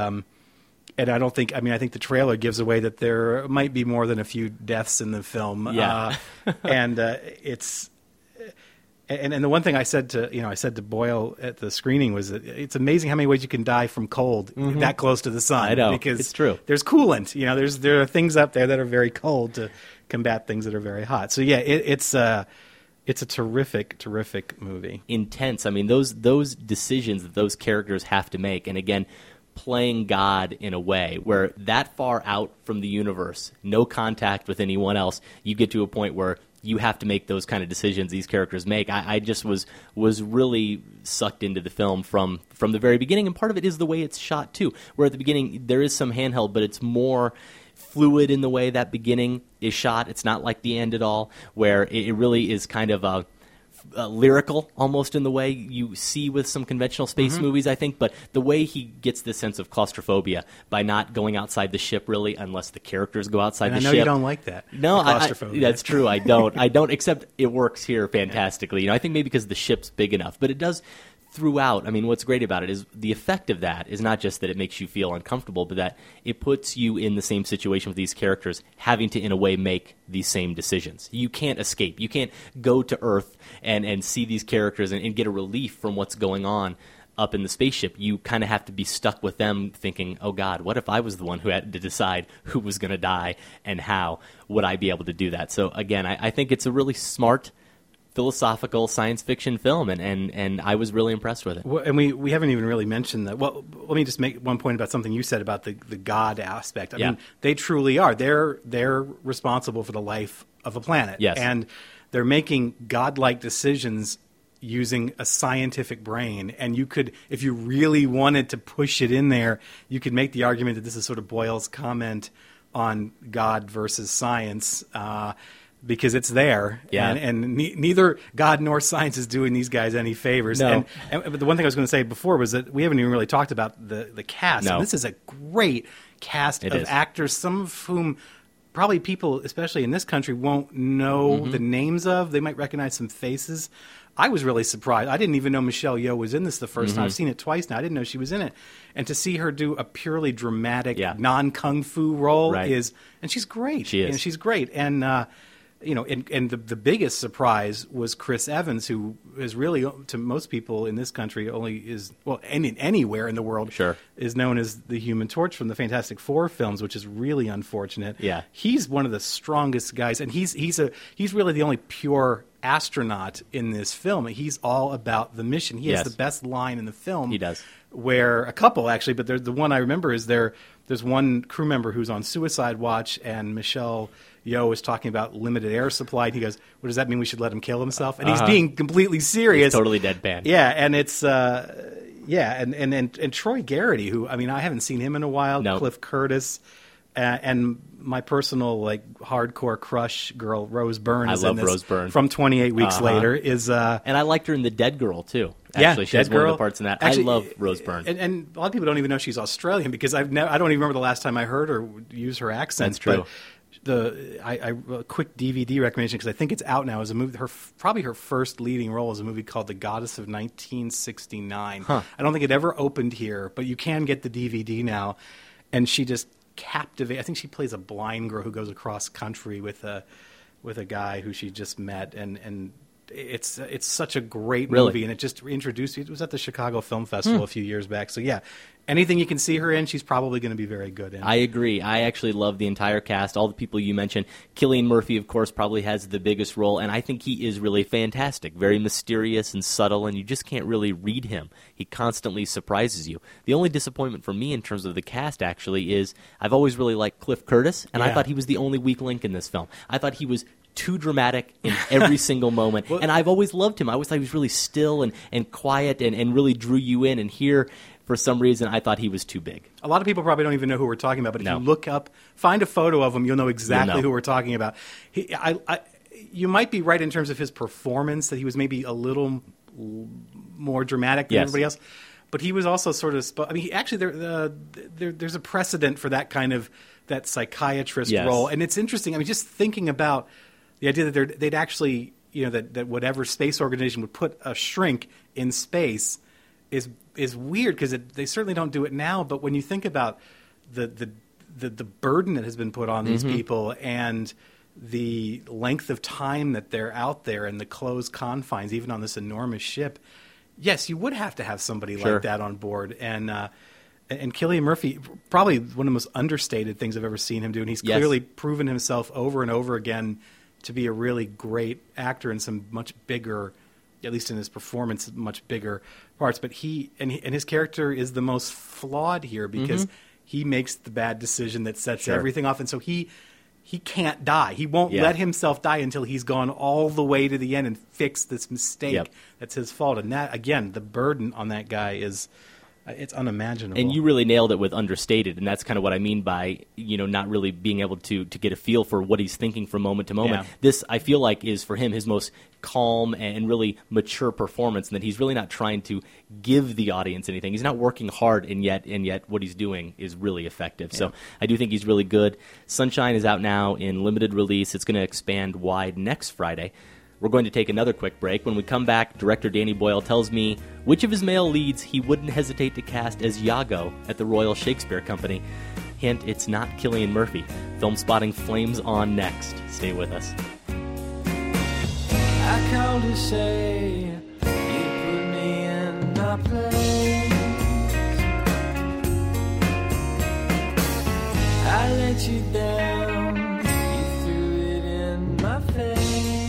Speaker 6: and I don't think. I mean, I think the trailer gives away that there might be more than a few deaths in the film.
Speaker 1: Yeah,
Speaker 6: and it's. And the one thing I said to Boyle at the screening was that it's amazing how many ways you can die from cold that close to the sun.
Speaker 1: I know,
Speaker 6: because
Speaker 1: it's true.
Speaker 6: There's coolant. There are things up there that are very cold to combat things that are very hot. So yeah, it's a terrific movie.
Speaker 1: Intense. I mean, those decisions that those characters have to make, and again, playing God in a way where that far out from the universe, no contact with anyone else, you get to a point where you have to make those kind of decisions these characters make. I just was really sucked into the film from the very beginning, and part of it is the way it's shot too, where at the beginning there is some handheld, but it's more fluid in the way that beginning is shot. It's not like the end at all, where it really is kind of lyrical almost in the way you see with some conventional space movies, I think, but the way he gets this sense of claustrophobia by not going outside the ship really unless the characters go outside the ship.
Speaker 6: I know you don't like that.
Speaker 1: No,
Speaker 6: claustrophobia.
Speaker 1: That's true. I don't, except it works here fantastically. You know, I think maybe because the ship's big enough, but it does throughout. I mean, what's great about it is the effect of that is not just that it makes you feel uncomfortable, but that it puts you in the same situation with these characters having to, in a way, make these same decisions. You can't escape. You can't go to Earth and see these characters and get a relief from what's going on up in the spaceship. You kind of have to be stuck with them thinking, oh, God, what if I was the one who had to decide who was going to die and how would I be able to do that? So, again, I think it's a really smart philosophical science fiction film, and I was really impressed with it.
Speaker 6: Well, and we haven't even really mentioned that. Well, let me just make one point about something you said about the God aspect. I mean, they truly are. They're responsible for the life of a planet.
Speaker 1: Yes.
Speaker 6: And they're making godlike decisions using a scientific brain. And you could, if you really wanted to push it in there, you could make the argument that this is sort of Boyle's comment on God versus science, because it's there, and neither God nor science is doing these guys any favors.
Speaker 1: No.
Speaker 6: But the one thing I was going to say before was that we haven't even really talked about the cast.
Speaker 1: No.
Speaker 6: And this is a great cast of actors, some of whom probably people, especially in this country, won't know the names of. They might recognize some faces. I was really surprised. I didn't even know Michelle Yeoh was in this the first time. I've seen it twice now. I didn't know she was in it. And to see her do a purely dramatic, non-kung fu role is... And she's great.
Speaker 1: She is.
Speaker 6: And she's great. And... and the biggest surprise was Chris Evans, who is really, to most people in this country, only is, well, anywhere in the world, is known as the Human Torch from the Fantastic Four films, which is really unfortunate.
Speaker 1: Yeah.
Speaker 6: He's one of the strongest guys, and he's really the only pure astronaut in this film. He's all about the mission. He has the best line in the film.
Speaker 1: He does.
Speaker 6: Where a couple, actually, but the one I remember is there's one crew member who's on suicide watch, and Michelle Yeoh is talking about limited air supply, and he goes, "What does that mean? We should let him kill himself?" And he's being completely serious.
Speaker 1: He's totally deadpan.
Speaker 6: Yeah, and it's and Troy Garrity, who, I mean, I haven't seen him in a while.
Speaker 1: No.
Speaker 6: Cliff Curtis, and my personal hardcore crush girl, Rose Byrne.
Speaker 1: I
Speaker 6: is
Speaker 1: love
Speaker 6: in this,
Speaker 1: Rose Byrne
Speaker 6: from 28 Weeks Later. Is
Speaker 1: and I liked her in The Dead Girl too. Actually, she has one of the parts in that. Actually, I love Rose Byrne,
Speaker 6: and a lot of people don't even know she's Australian because I don't even remember the last time I heard her use her accent.
Speaker 1: That's true.
Speaker 6: But a quick DVD recommendation, because I think it's out now, is a movie. Probably her first leading role is a movie called The Goddess of 1969. I don't think it ever opened here, but you can get the DVD now, and she just captivates. I think she plays a blind girl who goes across country with a guy who she just met, and it's such a great movie, and it just introduced. It was at the Chicago Film Festival a few years back. So yeah, anything you can see her in, she's probably going to be very good in.
Speaker 1: I agree. I actually love the entire cast, all the people you mentioned. Cillian Murphy, of course, probably has the biggest role, and I think he is really fantastic, very mysterious and subtle, and you just can't really read him. He constantly surprises you. The only disappointment for me in terms of the cast, actually, is I've always really liked Cliff Curtis, and I thought he was the only weak link in this film. I thought he was too dramatic in every single moment. And I've always loved him. I always thought he was really still and quiet and really drew you in. And here, for some reason, I thought he was too big.
Speaker 6: A lot of people probably don't even know who we're talking about, but if you look up, find a photo of him, you'll know exactly who we're talking about. You might be right in terms of his performance, that he was maybe a little more dramatic than everybody else. But he was also sort of... I mean, there's a precedent for that kind of... that psychiatrist role. And it's interesting. I mean, just thinking about the idea that they'd actually, that whatever space organization would put a shrink in space is weird, because they certainly don't do it now. But when you think about the burden that has been put on these people and the length of time that they're out there and the closed confines, even on this enormous ship, yes, you would have to have somebody like that on board. And Cillian Murphy, probably one of the most understated things I've ever seen him do, and he's clearly proven himself over and over again to be a really great actor in some much bigger, at least in his performance, much bigger parts. But his character is the most flawed here, because he makes the bad decision that sets everything off, and so he can't die. He won't let himself die until he's gone all the way to the end and fixed this mistake that's his fault. And that, again, the burden on that guy is It's unimaginable.
Speaker 1: And you really nailed it with understated, and that's kind of what I mean by, not really being able to get a feel for what he's thinking from moment to moment.
Speaker 6: Yeah.
Speaker 1: This, I feel like, is for him his most calm and really mature performance, and that he's really not trying to give the audience anything. He's not working hard, and yet what he's doing is really effective. Yeah. So I do think he's really good. Sunshine is out now in limited release. It's going to expand wide next Friday. We're going to take another quick break. When we come back, director Danny Boyle tells me which of his male leads he wouldn't hesitate to cast as Iago at the Royal Shakespeare Company. Hint, it's not Cillian Murphy. Film Spotting flames on next. Stay with us.
Speaker 8: I called to say you put me in my place. I let you down, you threw it in my face.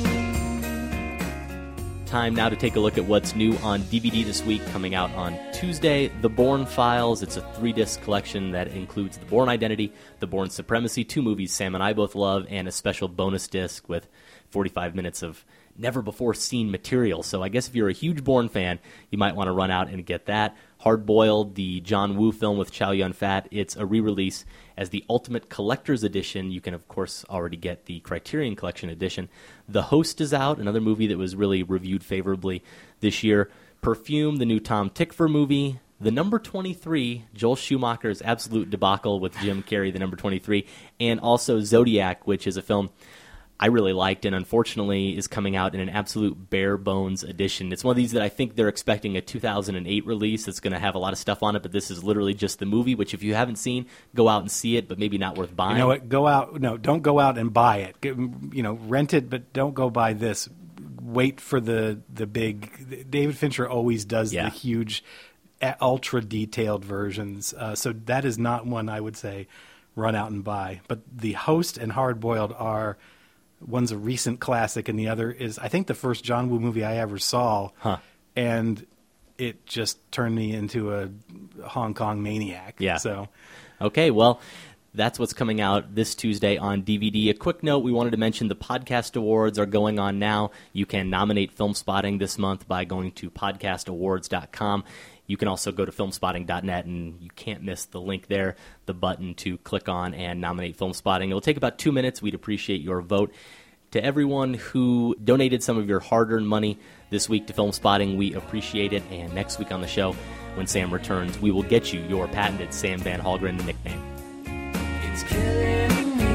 Speaker 1: Time now to take a look at what's new on DVD this week, coming out on Tuesday. The Bourne Files. It's a 3-disc collection that includes The Bourne Identity, The Bourne Supremacy, 2 movies Sam and I both love, and a special bonus disc with 45 minutes of never-before-seen material. So I guess if you're a huge Bourne fan, you might want to run out and get that. Hard Boiled, the John Woo film with Chow Yun-fat, it's a re-release as the Ultimate Collector's Edition. You can, of course, already get the Criterion Collection Edition. The Host is out, another movie that was really reviewed favorably this year. Perfume, the new Tom Tykwer movie. The Number 23, Joel Schumacher's absolute debacle with Jim Carrey, The Number 23. And also Zodiac, which is a film I really liked, and unfortunately is coming out in an absolute bare-bones edition. It's one of these that I think they're expecting a 2008 release that's going to have a lot of stuff on it, but this is literally just the movie, which if you haven't seen, go out and see it, but maybe not worth buying.
Speaker 6: You know what? Don't go out and buy it. Rent it, but don't go buy this. Wait for the big... David Fincher always does the huge, ultra-detailed versions, so that is not one I would say run out and buy. But The Host and Hard Boiled are... One's a recent classic, and the other is, I think, the first John Woo movie I ever saw, and it just turned me into a Hong Kong maniac.
Speaker 1: Yeah.
Speaker 6: So,
Speaker 1: okay, well, that's what's coming out this Tuesday on DVD. A quick note, we wanted to mention the Podcast Awards are going on now. You can nominate Film Spotting this month by going to podcastawards.com. You can also go to filmspotting.net, and you can't miss the link there, the button to click on and nominate Film Spotting. It'll take about 2 minutes. We'd appreciate your vote. To everyone who donated some of your hard-earned money this week to Film Spotting, we appreciate it. And next week on the show, when Sam returns, we will get you your patented Sam Van Hallgren nickname.
Speaker 8: It's killing me.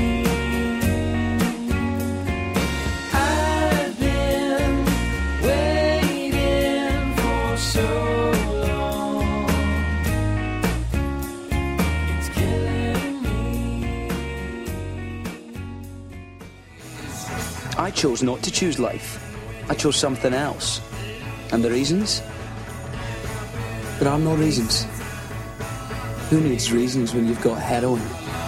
Speaker 8: I've been waiting for so
Speaker 10: I chose not to choose life. I chose something else. And the reasons? There are no reasons. Who needs reasons when you've got heroin?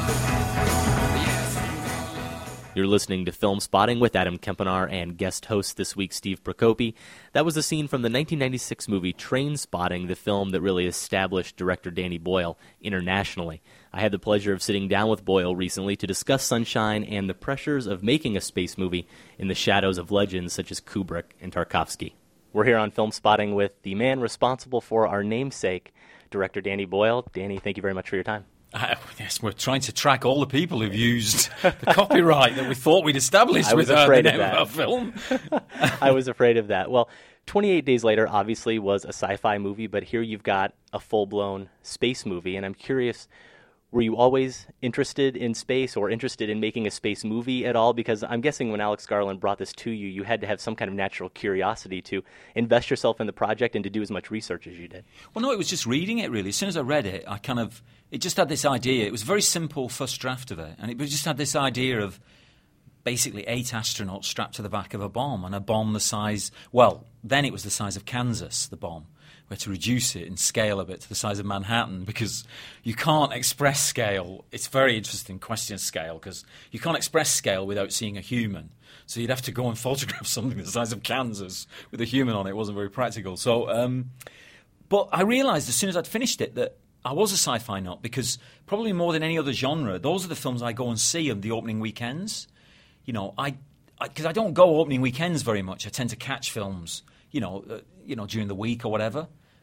Speaker 1: You're listening to Film Spotting with Adam Kempenaar and guest host this week, Steve Prokopi. That was a scene from the 1996 movie Train Spotting, the film that really established director Danny Boyle internationally. I had the pleasure of sitting down with Boyle recently to discuss Sunshine and the pressures of making a space movie in the shadows of legends such as Kubrick and Tarkovsky. We're here on Film Spotting with the man responsible for our namesake, director Danny Boyle. Danny, thank you very much for your time.
Speaker 12: Yes, we're trying to track all the people who've used the copyright that we thought we'd established with the name of our film.
Speaker 1: I was afraid of that. Well, 28 Days Later obviously was a sci-fi movie, but here you've got a full-blown space movie, and I'm curious, were you always interested in space or interested in making a space movie at all? Because I'm guessing when Alex Garland brought this to you, you had to have some kind of natural curiosity to invest yourself in the project and to do as much research as you did.
Speaker 12: Well, no, it was just reading it, really. As soon as I read it, it just had this idea. It was a very simple first draft of it, and it just had this idea of basically 8 astronauts strapped to the back of a bomb, and a bomb the size, well, then it was the size of Kansas, the bomb. We had to reduce it and scale a bit to the size of Manhattan because you can't express scale. It's a very interesting question, scale, because you can't express scale without seeing a human. So you'd have to go and photograph something the size of Kansas with a human on it. It wasn't very practical. So, but I realised as soon as I'd finished it that I was a sci-fi nut because probably more than any other genre, those are the films I go and see on the opening weekends. You know, because I don't go opening weekends very much. I tend to catch films, during the week or whatever.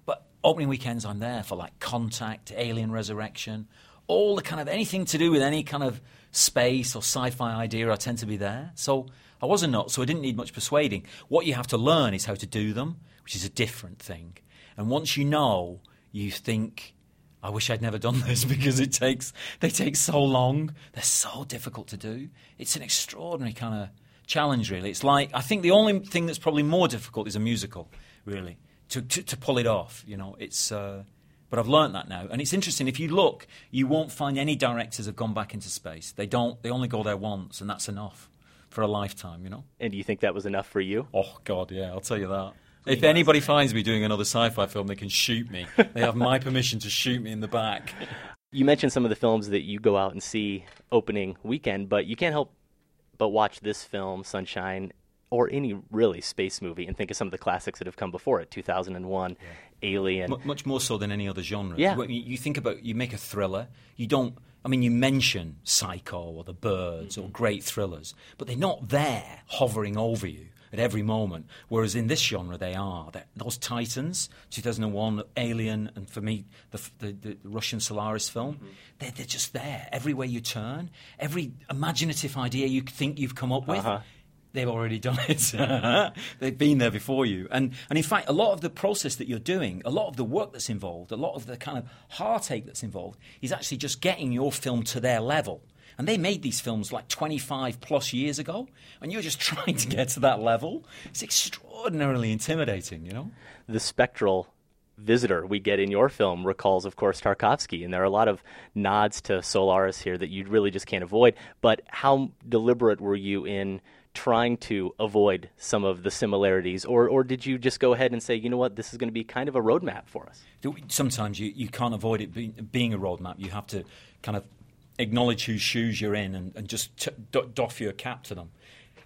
Speaker 12: But opening weekends, I'm there for like Contact, Alien Resurrection, all the kind of anything to do with any kind of space or sci-fi idea, I tend to be there. So I was a nut, so I didn't need much persuading. What you have to learn is how to do them, which is a different thing. And once you know, you think, I wish I'd never done this because they take so long. They're so difficult to do. It's an extraordinary kind of challenge, really. It's like, I think the only thing that's probably more difficult is a musical, really, to pull it off. You know, it's. But I've learnt that now, and it's interesting. If you look, you won't find any directors have gone back into space. They don't. They only go there once, and that's enough for a lifetime. You know.
Speaker 1: And do you think that was enough for you?
Speaker 12: Oh God, yeah. I'll tell you that. If anybody finds me doing another sci-fi film, they can shoot me. They have my permission to shoot me in the back.
Speaker 1: You mentioned some of the films that you go out and see opening weekend, but you can't help but watch this film, Sunshine, or any really space movie, and think of some of the classics that have come before it, 2001, Alien.
Speaker 12: Much more so than any other genre.
Speaker 1: Yeah.
Speaker 12: You think about, you make a thriller, you don't, I mean, you mention Psycho or The Birds or great thrillers, but they're not there hovering over you at every moment, whereas in this genre they are. Those Titans, 2001, Alien, and for me, the Russian Solaris film, they're just there. Everywhere you turn, every imaginative idea you think you've come up with, they've already done it. They've been there before you. And in fact, a lot of the process that you're doing, a lot of the work that's involved, a lot of the kind of heartache that's involved, is actually just getting your film to their level. And they made these films like 25 plus years ago, and you're just trying to get to that level. It's extraordinarily intimidating, you know?
Speaker 1: The spectral visitor we get in your film recalls, of course, Tarkovsky, and there are a lot of nods to Solaris here that you really just can't avoid. But how deliberate were you in trying to avoid some of the similarities, or did you just go ahead and say, you know what, this is going to be kind of a roadmap for us?
Speaker 12: Sometimes you can't avoid it being a roadmap. You have to kind of acknowledge whose shoes you're in and just doff your cap to them.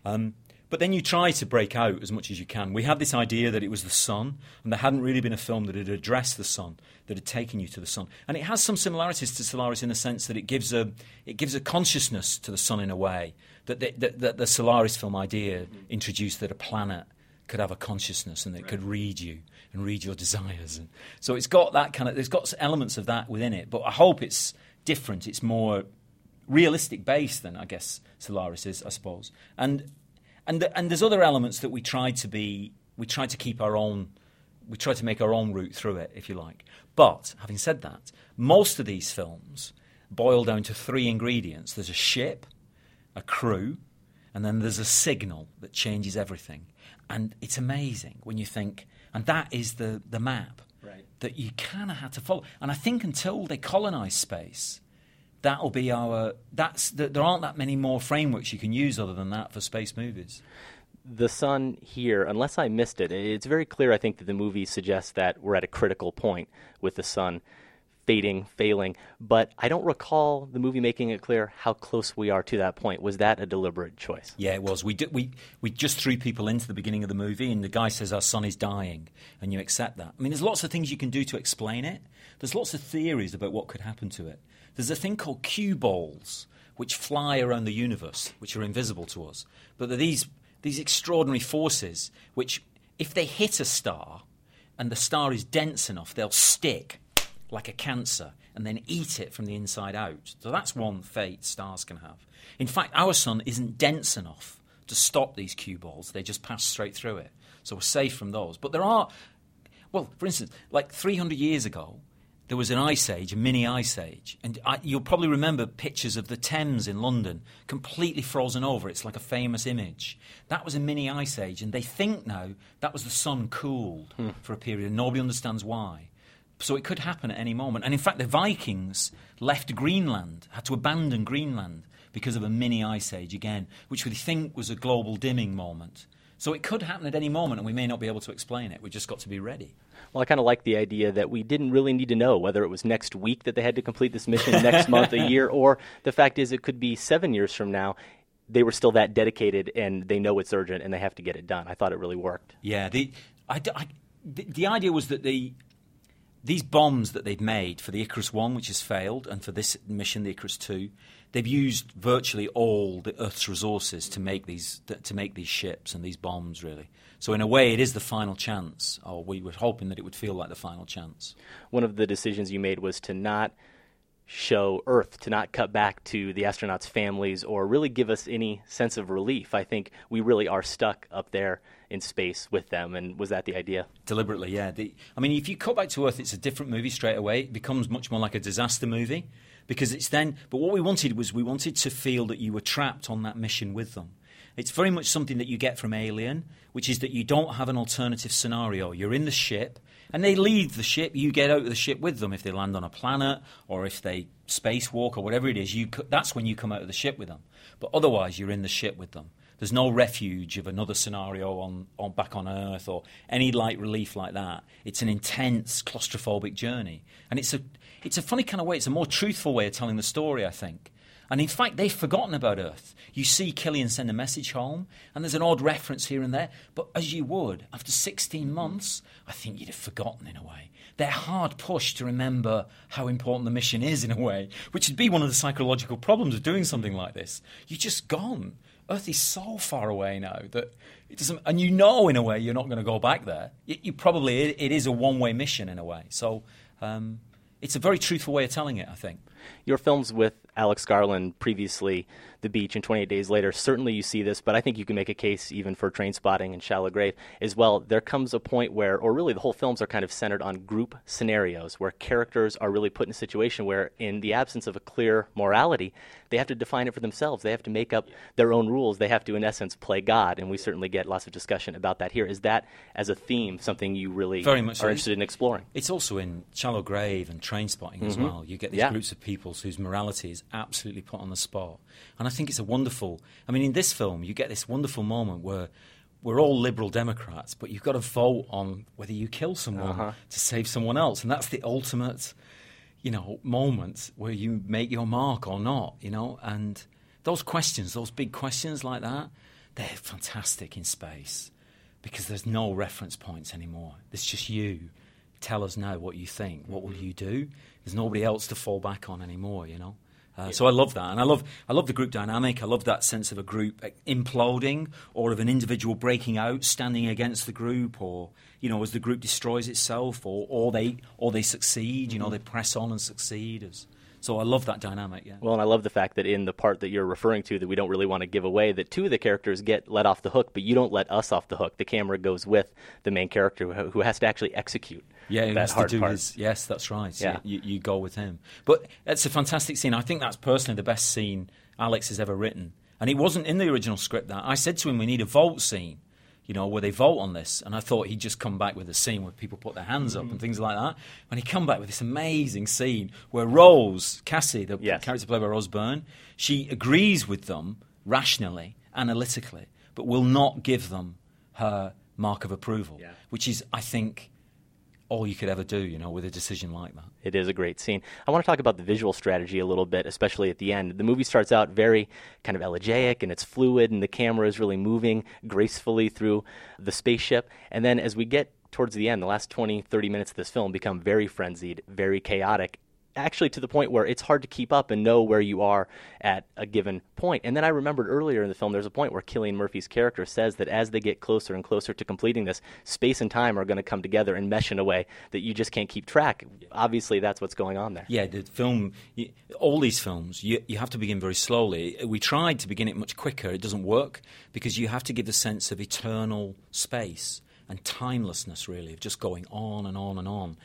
Speaker 12: But then you try to break out as much as you can. We had this idea that it was the sun, and there hadn't really been a film that had addressed the sun, that had taken you to the sun. And it has some similarities to Solaris in the sense that it gives a consciousness to the sun in a way that the Solaris film idea introduced, that a planet could have a consciousness and that it could read you and read your desires. And so it's got that kind of, there's got elements of that within it. But I hope it's different. It's more realistic based than, I guess, Solaris is, I suppose. And there's other elements that we try to keep our own, we try to make our own route through it, if you like. But having said that, most of these films boil down to three ingredients. There's a ship, a crew, and then there's a signal that changes everything. And it's amazing when you think, and that is the map that you kind of had to follow. And I think until they colonize space, that'll be there aren't that many more frameworks you can use other than that for space movies.
Speaker 1: The sun here, unless I missed it, it's very clear, I think, that the movie suggests that we're at a critical point with the sun failing, but I don't recall the movie making it clear how close we are to that point. Was that a deliberate choice?
Speaker 12: Yeah, it was. We just threw people into the beginning of the movie, and the guy says our sun is dying, and you accept that. I mean, there's lots of things you can do to explain it. There's lots of theories about what could happen to it. There's a thing called cue balls, which fly around the universe, which are invisible to us. But they're these extraordinary forces which, if they hit a star and the star is dense enough, they'll stick like a cancer and then eat it from the inside out. So that's one fate stars can have. In fact, our sun isn't dense enough to stop these cue balls. They just pass straight through it. So we're safe from those. But there are, well, for instance, like 300 years ago, there was an ice age, a mini ice age. And you'll probably remember pictures of the Thames in London completely frozen over. It's like a famous image. That was a mini ice age. And they think now that was the sun cooled for a period. Nobody understands why. So it could happen at any moment. And in fact, the Vikings left Greenland, had to abandon Greenland because of a mini ice age again, which we think was a global dimming moment. So it could happen at any moment, and we may not be able to explain it. We've just got to be ready.
Speaker 1: Well, I kind of like the idea that we didn't really need to know whether it was next week that they had to complete this mission, next month, a year, or the fact is it could be 7 years from now. They were still that dedicated, and they know it's urgent, and they have to get it done. I thought it really worked.
Speaker 12: Yeah, the idea was that these bombs that they've made for the Icarus 1, which has failed, and for this mission, the Icarus 2, they've used virtually all the Earth's resources to make these ships and these bombs, really. So in a way, it is the final chance, or we were hoping that it would feel like the final chance.
Speaker 1: One of the decisions you made was to not show Earth, to not cut back to the astronauts' families or really give us any sense of relief. I think we really are stuck up there in space with them, and was that the idea?
Speaker 12: Deliberately, yeah. If you cut back to Earth, it's a different movie straight away. It becomes much more like a disaster movie, because it's then... But what we wanted to feel that you were trapped on that mission with them. It's very much something that you get from Alien, which is that you don't have an alternative scenario. You're in the ship, and they leave the ship. You get out of the ship with them. If they land on a planet, or if they spacewalk, or whatever it is, that's when you come out of the ship with them. But otherwise, you're in the ship with them. There's no refuge of another scenario on back on Earth or any light relief like that. It's an intense, claustrophobic journey. And it's a funny kind of way. It's a more truthful way of telling the story, I think. And in fact, they've forgotten about Earth. You see Killian send a message home, and there's an odd reference here and there. But as you would, after 16 months, I think you'd have forgotten in a way. They're hard pushed to remember how important the mission is in a way, which would be one of the psychological problems of doing something like this. You're just gone. Earth is so far away now that it doesn't, and in a way you're not going to go back there. It is a one-way mission in a way. So it's a very truthful way of telling it, I think.
Speaker 1: Your films with Alex Garland, previously The Beach and 28 Days Later, certainly you see this, but I think you can make a case even for Trainspotting and Shallow Grave as well. There comes a point where, or really the whole films are kind of centered on group scenarios where characters are really put in a situation where, in the absence of a clear morality, they have to define it for themselves. They have to make up their own rules. They have to, in essence, play God, and we certainly get lots of discussion about that here. Is that, as a theme, something you really
Speaker 12: very much
Speaker 1: are interested in exploring?
Speaker 12: It's also in Shallow Grave and Trainspotting as well. You get these groups of people whose morality is absolutely put on the spot. And I think it's a wonderful... in this film, you get this wonderful moment where we're all liberal Democrats, but you've got to vote on whether you kill someone to save someone else. And that's the ultimate, moment where you make your mark or not, And those questions, those big questions like that, they're fantastic in space because there's no reference points anymore. It's just you. Tell us now what you think. What will you do? There's nobody else to fall back on anymore, So I love that, and I love the group dynamic. I love that sense of a group imploding, or of an individual breaking out, standing against the group, or as the group destroys itself, or they succeed. They press on and succeed. So I love that dynamic. Yeah.
Speaker 1: Well, and I love the fact that in the part that you're referring to, that we don't really want to give away, that two of the characters get let off the hook, but you don't let us off the hook. The camera goes with the main character who has to actually execute.
Speaker 12: Yeah,
Speaker 1: that hard part.
Speaker 12: Yes, that's right.
Speaker 1: Yeah.
Speaker 12: You go with him. But it's a fantastic scene. I think that's personally the best scene Alex has ever written. And it wasn't in the original script that. I said to him, we need a vote scene, where they vote on this. And I thought he'd just come back with a scene where people put their hands up and things like that. And he come back with this amazing scene where Rose, Cassie, the character played by Rose Byrne, she agrees with them rationally, analytically, but will not give them her mark of approval, which is, I think, all you could ever do, with a decision like that.
Speaker 1: It is a great scene. I want to talk about the visual strategy a little bit, especially at the end. The movie starts out very kind of elegiac, and it's fluid, and the camera is really moving gracefully through the spaceship. And then as we get towards the end, the last 20, 30 minutes of this film become very frenzied, very chaotic, actually to the point where it's hard to keep up and know where you are at a given point. And then I remembered earlier in the film, there's a point where Cillian Murphy's character says that as they get closer and closer to completing this, space and time are going to come together and mesh in a way that you just can't keep track. Obviously, that's what's going on there.
Speaker 12: Yeah, the film, all these films, you have to begin very slowly. We tried to begin it much quicker. It doesn't work because you have to give the sense of eternal space and timelessness, really, of just going on and on and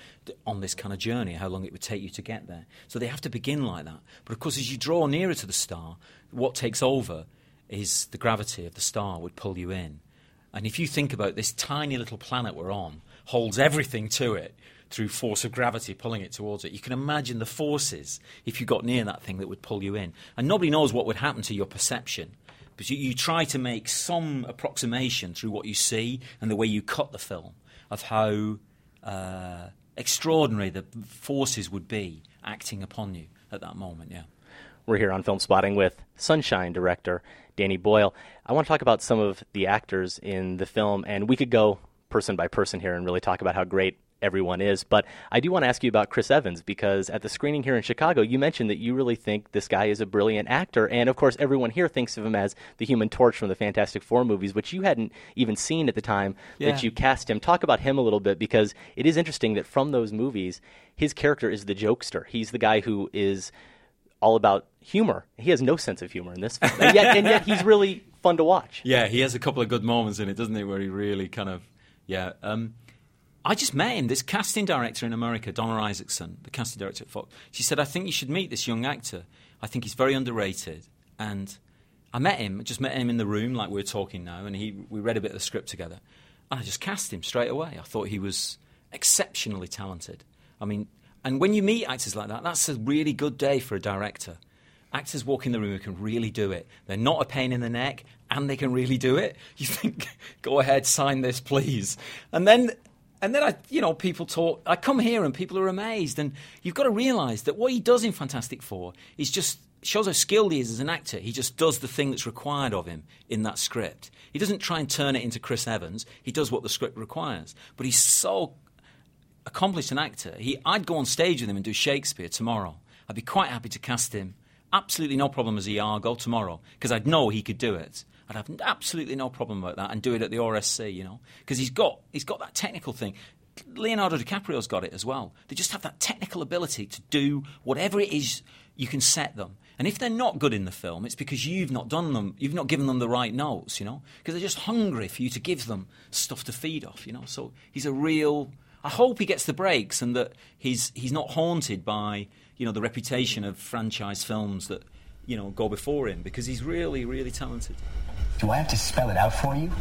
Speaker 12: on this kind of journey, how long it would take you to get there. So they have to begin like that. But, of course, as you draw nearer to the star, what takes over is the gravity of the star would pull you in. And if you think about this tiny little planet we're on, holds everything to it through force of gravity pulling it towards it, you can imagine the forces, if you got near that thing, that would pull you in. And nobody knows what would happen to your perception. But you try to make some approximation through what you see and the way you cut the film of how extraordinary the forces would be acting upon you at that moment, yeah.
Speaker 1: We're here on Film Spotting with Sunshine director Danny Boyle. I want to talk about some of the actors in the film, and we could go person by person here and really talk about how great everyone is. But I do want to ask you about Chris Evans, because at the screening here in Chicago, you mentioned that you really think this guy is a brilliant actor. And, of course, everyone here thinks of him as the Human Torch from the Fantastic Four movies, which you hadn't even seen at the time that you cast him. Talk about him a little bit, because it is interesting that from those movies, his character is the jokester. He's the guy who is all about humor. He has no sense of humor in this film. And yet he's really fun to watch.
Speaker 12: Yeah, he has a couple of good moments in it, doesn't he, where he really kind of, I just met him, this casting director in America, Donna Isaacson, the casting director at Fox. She said, I think you should meet this young actor. I think he's very underrated. And I met him in the room like we're talking now, and we read a bit of the script together. And I just cast him straight away. I thought he was exceptionally talented. I mean, and when you meet actors like that, that's a really good day for a director. Actors walk in the room who can really do it. They're not a pain in the neck, and they can really do it. You think, go ahead, sign this, please. And then people talk. I come here and people are amazed. And you've got to realise that what he does in Fantastic Four is just shows how skilled he is as an actor. He just does the thing that's required of him in that script. He doesn't try and turn it into Chris Evans. He does what the script requires. But he's so accomplished an actor. I'd go on stage with him and do Shakespeare tomorrow. I'd be quite happy to cast him. Absolutely no problem as Iago tomorrow, because I'd know he could do it. I'd have absolutely no problem about that and do it at the RSC, because he's got that technical thing. Leonardo DiCaprio's got it as well. They just have that technical ability to do whatever it is you can set them. And if they're not good in the film, it's because you've not given them the right notes, because they're just hungry for you to give them stuff to feed off, So he's a real... I hope he gets the breaks and that he's not haunted by, the reputation of franchise films that, go before him, because he's really, really talented.
Speaker 13: Do I have to spell it out for you?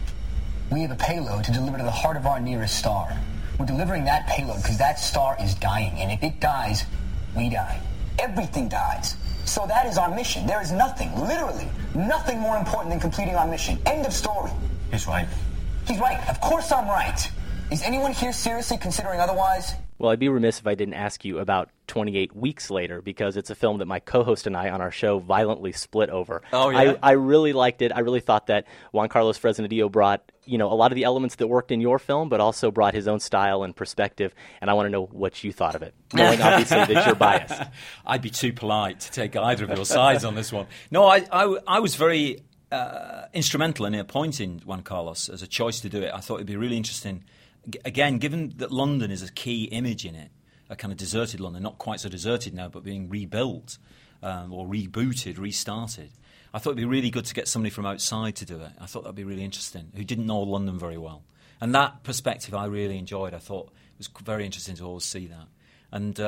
Speaker 13: We have a payload to deliver to the heart of our nearest star. We're delivering that payload because that star is dying, and if it dies, we die. Everything dies. So that is our mission. There is nothing, literally, nothing more important than completing our mission. End of story.
Speaker 14: He's right.
Speaker 13: He's right. Of course I'm right. Is anyone here seriously considering otherwise?
Speaker 1: Well, I'd be remiss if I didn't ask you about 28 Weeks Later, because it's a film that my co-host and I on our show violently split over.
Speaker 12: Oh, yeah?
Speaker 1: I really liked it. I really thought that Juan Carlos Fresnadillo brought, a lot of the elements that worked in your film, but also brought his own style and perspective, and I want to know what you thought of it, knowing obviously that you're biased.
Speaker 12: I'd be too polite to take either of your sides on this one. No, I was very instrumental in appointing Juan Carlos as a choice to do it. I thought it'd be really interesting. Again, given that London is a key image in it, a kind of deserted London, not quite so deserted now, but being rebuilt or rebooted, restarted, I thought it'd be really good to get somebody from outside to do it. I thought that'd be really interesting, who didn't know London very well. And that perspective I really enjoyed. I thought it was very interesting to always see that. And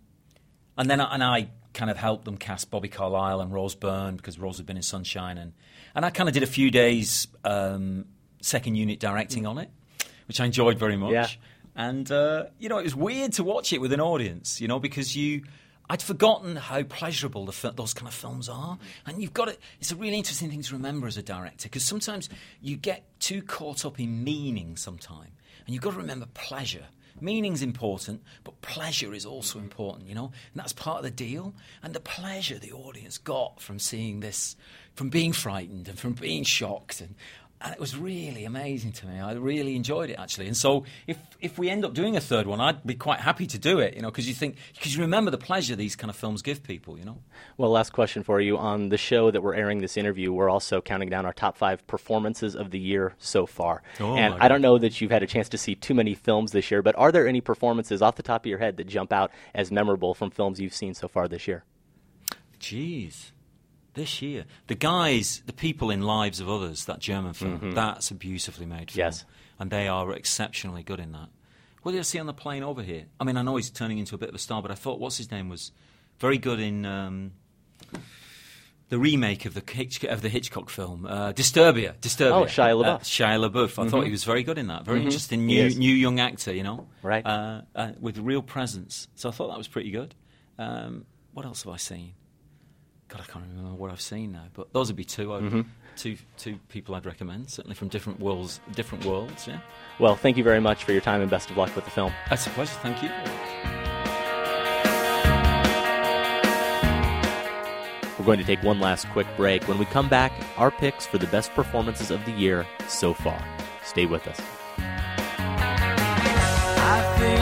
Speaker 12: I kind of helped them cast Bobby Carlyle and Rose Byrne, because Rose had been in Sunshine. And I kind of did a few days second unit directing on it, which I enjoyed very much.
Speaker 1: Yeah.
Speaker 12: And, it was weird to watch it with an audience, because I'd forgotten how pleasurable those kind of films are. And it's a really interesting thing to remember as a director, because sometimes you get too caught up in meaning sometime. And you've got to remember pleasure. Meaning's important, but pleasure is also important, And that's part of the deal. And the pleasure the audience got from seeing this, from being frightened and from being shocked, and it was really amazing to me. I really enjoyed it, actually. And so if we end up doing a third one, I'd be quite happy to do it, because you remember the pleasure these kind of films give people,
Speaker 1: Well, last question for you. On the show that we're airing this interview, we're also counting down our top 5 performances of the year so far. And I don't know that you've had a chance to see too many films this year, but are there any performances off the top of your head that jump out as memorable from films you've seen so far this year?
Speaker 12: Jeez. This year. The people in Lives of Others, that German film, that's a beautifully made film.
Speaker 1: Yes.
Speaker 12: And they are exceptionally good in that. What did I see on the plane over here? I mean, I know he's turning into a bit of a star, but I thought, what's his name, was very good in the remake of the Hitchcock film, Disturbia.
Speaker 1: Oh, Shia LaBeouf.
Speaker 12: Shia LaBeouf. I thought he was very good in that. Very interesting new young actor,
Speaker 1: Right.
Speaker 12: With real presence. So I thought that was pretty good. What else have I seen? God, I can't remember what I've seen now, but those would be two. Two people I'd recommend, certainly from different worlds. Yeah.
Speaker 1: Well, thank you very much for your time, and best of luck with the film.
Speaker 12: That's a pleasure. Thank you.
Speaker 1: We're going to take one last quick break. When we come back, our picks for the best performances of the year so far. Stay with us.
Speaker 8: I think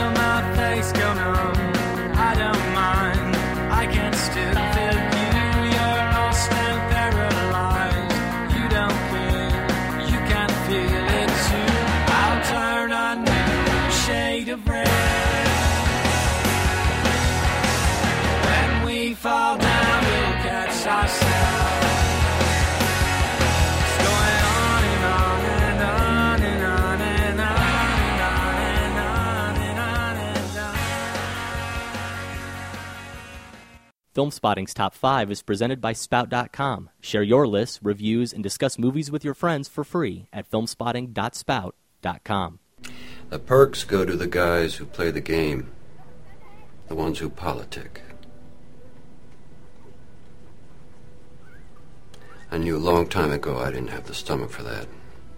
Speaker 1: Filmspotting's Top 5 is presented by Spout.com. Share your lists, reviews, and discuss movies with your friends for free at filmspotting.spout.com.
Speaker 14: The perks go to the guys who play the game, the ones who politic. I knew a long time ago I didn't have the stomach for that.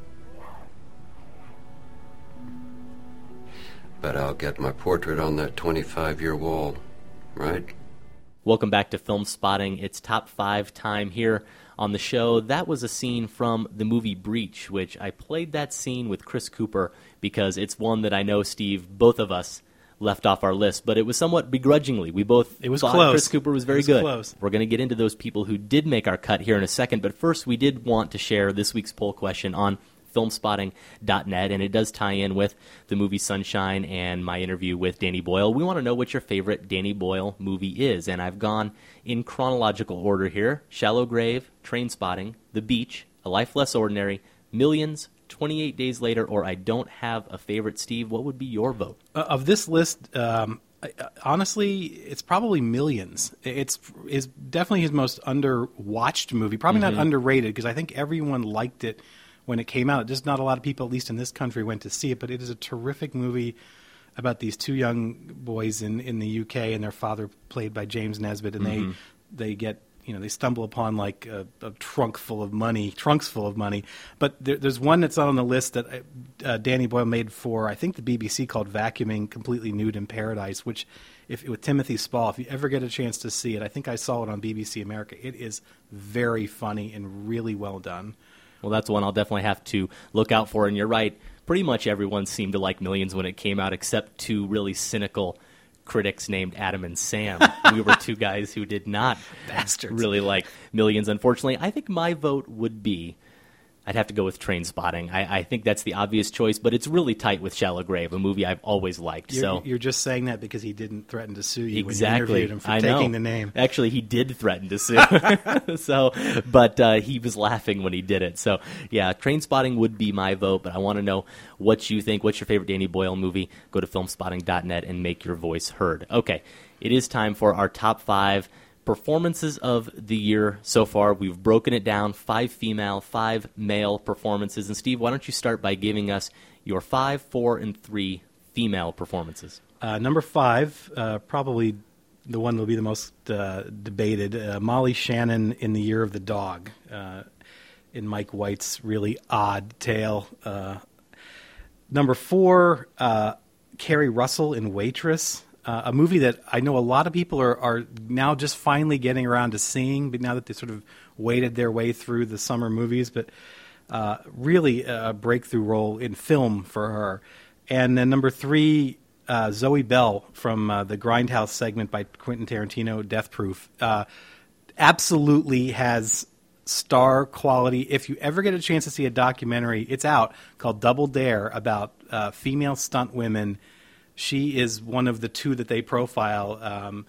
Speaker 14: But I'll get my portrait on that 25-year wall, right?
Speaker 1: Welcome back to Film Spotting. It's Top 5 time here on the show. That was a scene from the movie Breach, which I played that scene with Chris Cooper because it's one that I know, Steve, both of us left off our list, but it was somewhat begrudgingly. We both thought
Speaker 6: close.
Speaker 1: Chris Cooper was very good.
Speaker 6: Close.
Speaker 1: We're going to get into those people who did make our cut here in a second, but first we did want to share this week's poll question on filmspotting.net, and it does tie in with the movie Sunshine and my interview with Danny Boyle. We want to know what your favorite Danny Boyle movie is, and I've gone in chronological order here: Shallow Grave, Trainspotting, The Beach, A Life Less Ordinary, Millions, 28 Days Later, or I Don't Have a Favorite. Steve, what would be your vote?
Speaker 6: Of this list, honestly, it's probably Millions. It's definitely his most underwatched movie. Probably not underrated, because I think everyone liked it when it came out. Just not a lot of people, at least in this country, went to see it, but it is a terrific movie about these two young boys in the UK, and their father, played by James Nesbitt, and they get, they stumble upon like a trunks full of money. But there's one that's on the list that Danny Boyle made for, I think, the BBC, called Vacuuming Completely Nude in Paradise, which, with Timothy Spall, if you ever get a chance to see it, I think I saw it on BBC America. It is very funny and really well done.
Speaker 1: Well, that's one I'll definitely have to look out for, and you're right. Pretty much everyone seemed to like Millions when it came out, except two really cynical critics named Adam and Sam. We were two guys who did not really like Millions, unfortunately. I think my vote would be, I'd have to go with Trainspotting. I think that's the obvious choice, but it's really tight with Shallow Grave, a movie I've always liked.
Speaker 6: You're just saying that because he didn't threaten to sue you
Speaker 1: exactly.
Speaker 6: when you interviewed him for taking the name.
Speaker 1: Actually, he did threaten to sue, but he was laughing when he did it. So, yeah, Trainspotting would be my vote, but I want to know what you think. What's your favorite Danny Boyle movie? Go to filmspotting.net and make your voice heard. Okay, it is time for our top 5 performances of the year so far. We've broken it down, 5 female, 5 male performances. And Steve, why don't you start by giving us your 5, 4, and 3 female performances?
Speaker 6: Number 5, probably the one that will be the most debated, Molly Shannon in The Year of the Dog, in Mike White's really odd tale. Number 4, Kerry Russell in Waitress. A movie that I know a lot of people are now just finally getting around to seeing, but now that they sort of waded their way through the summer movies, but really a breakthrough role in film for her. And then number 3, Zoe Bell from the Grindhouse segment by Quentin Tarantino, Death Proof. Absolutely has star quality. If you ever get a chance to see a documentary, it's out, called Double Dare, about female stunt women. She is one of the 2 that they profile.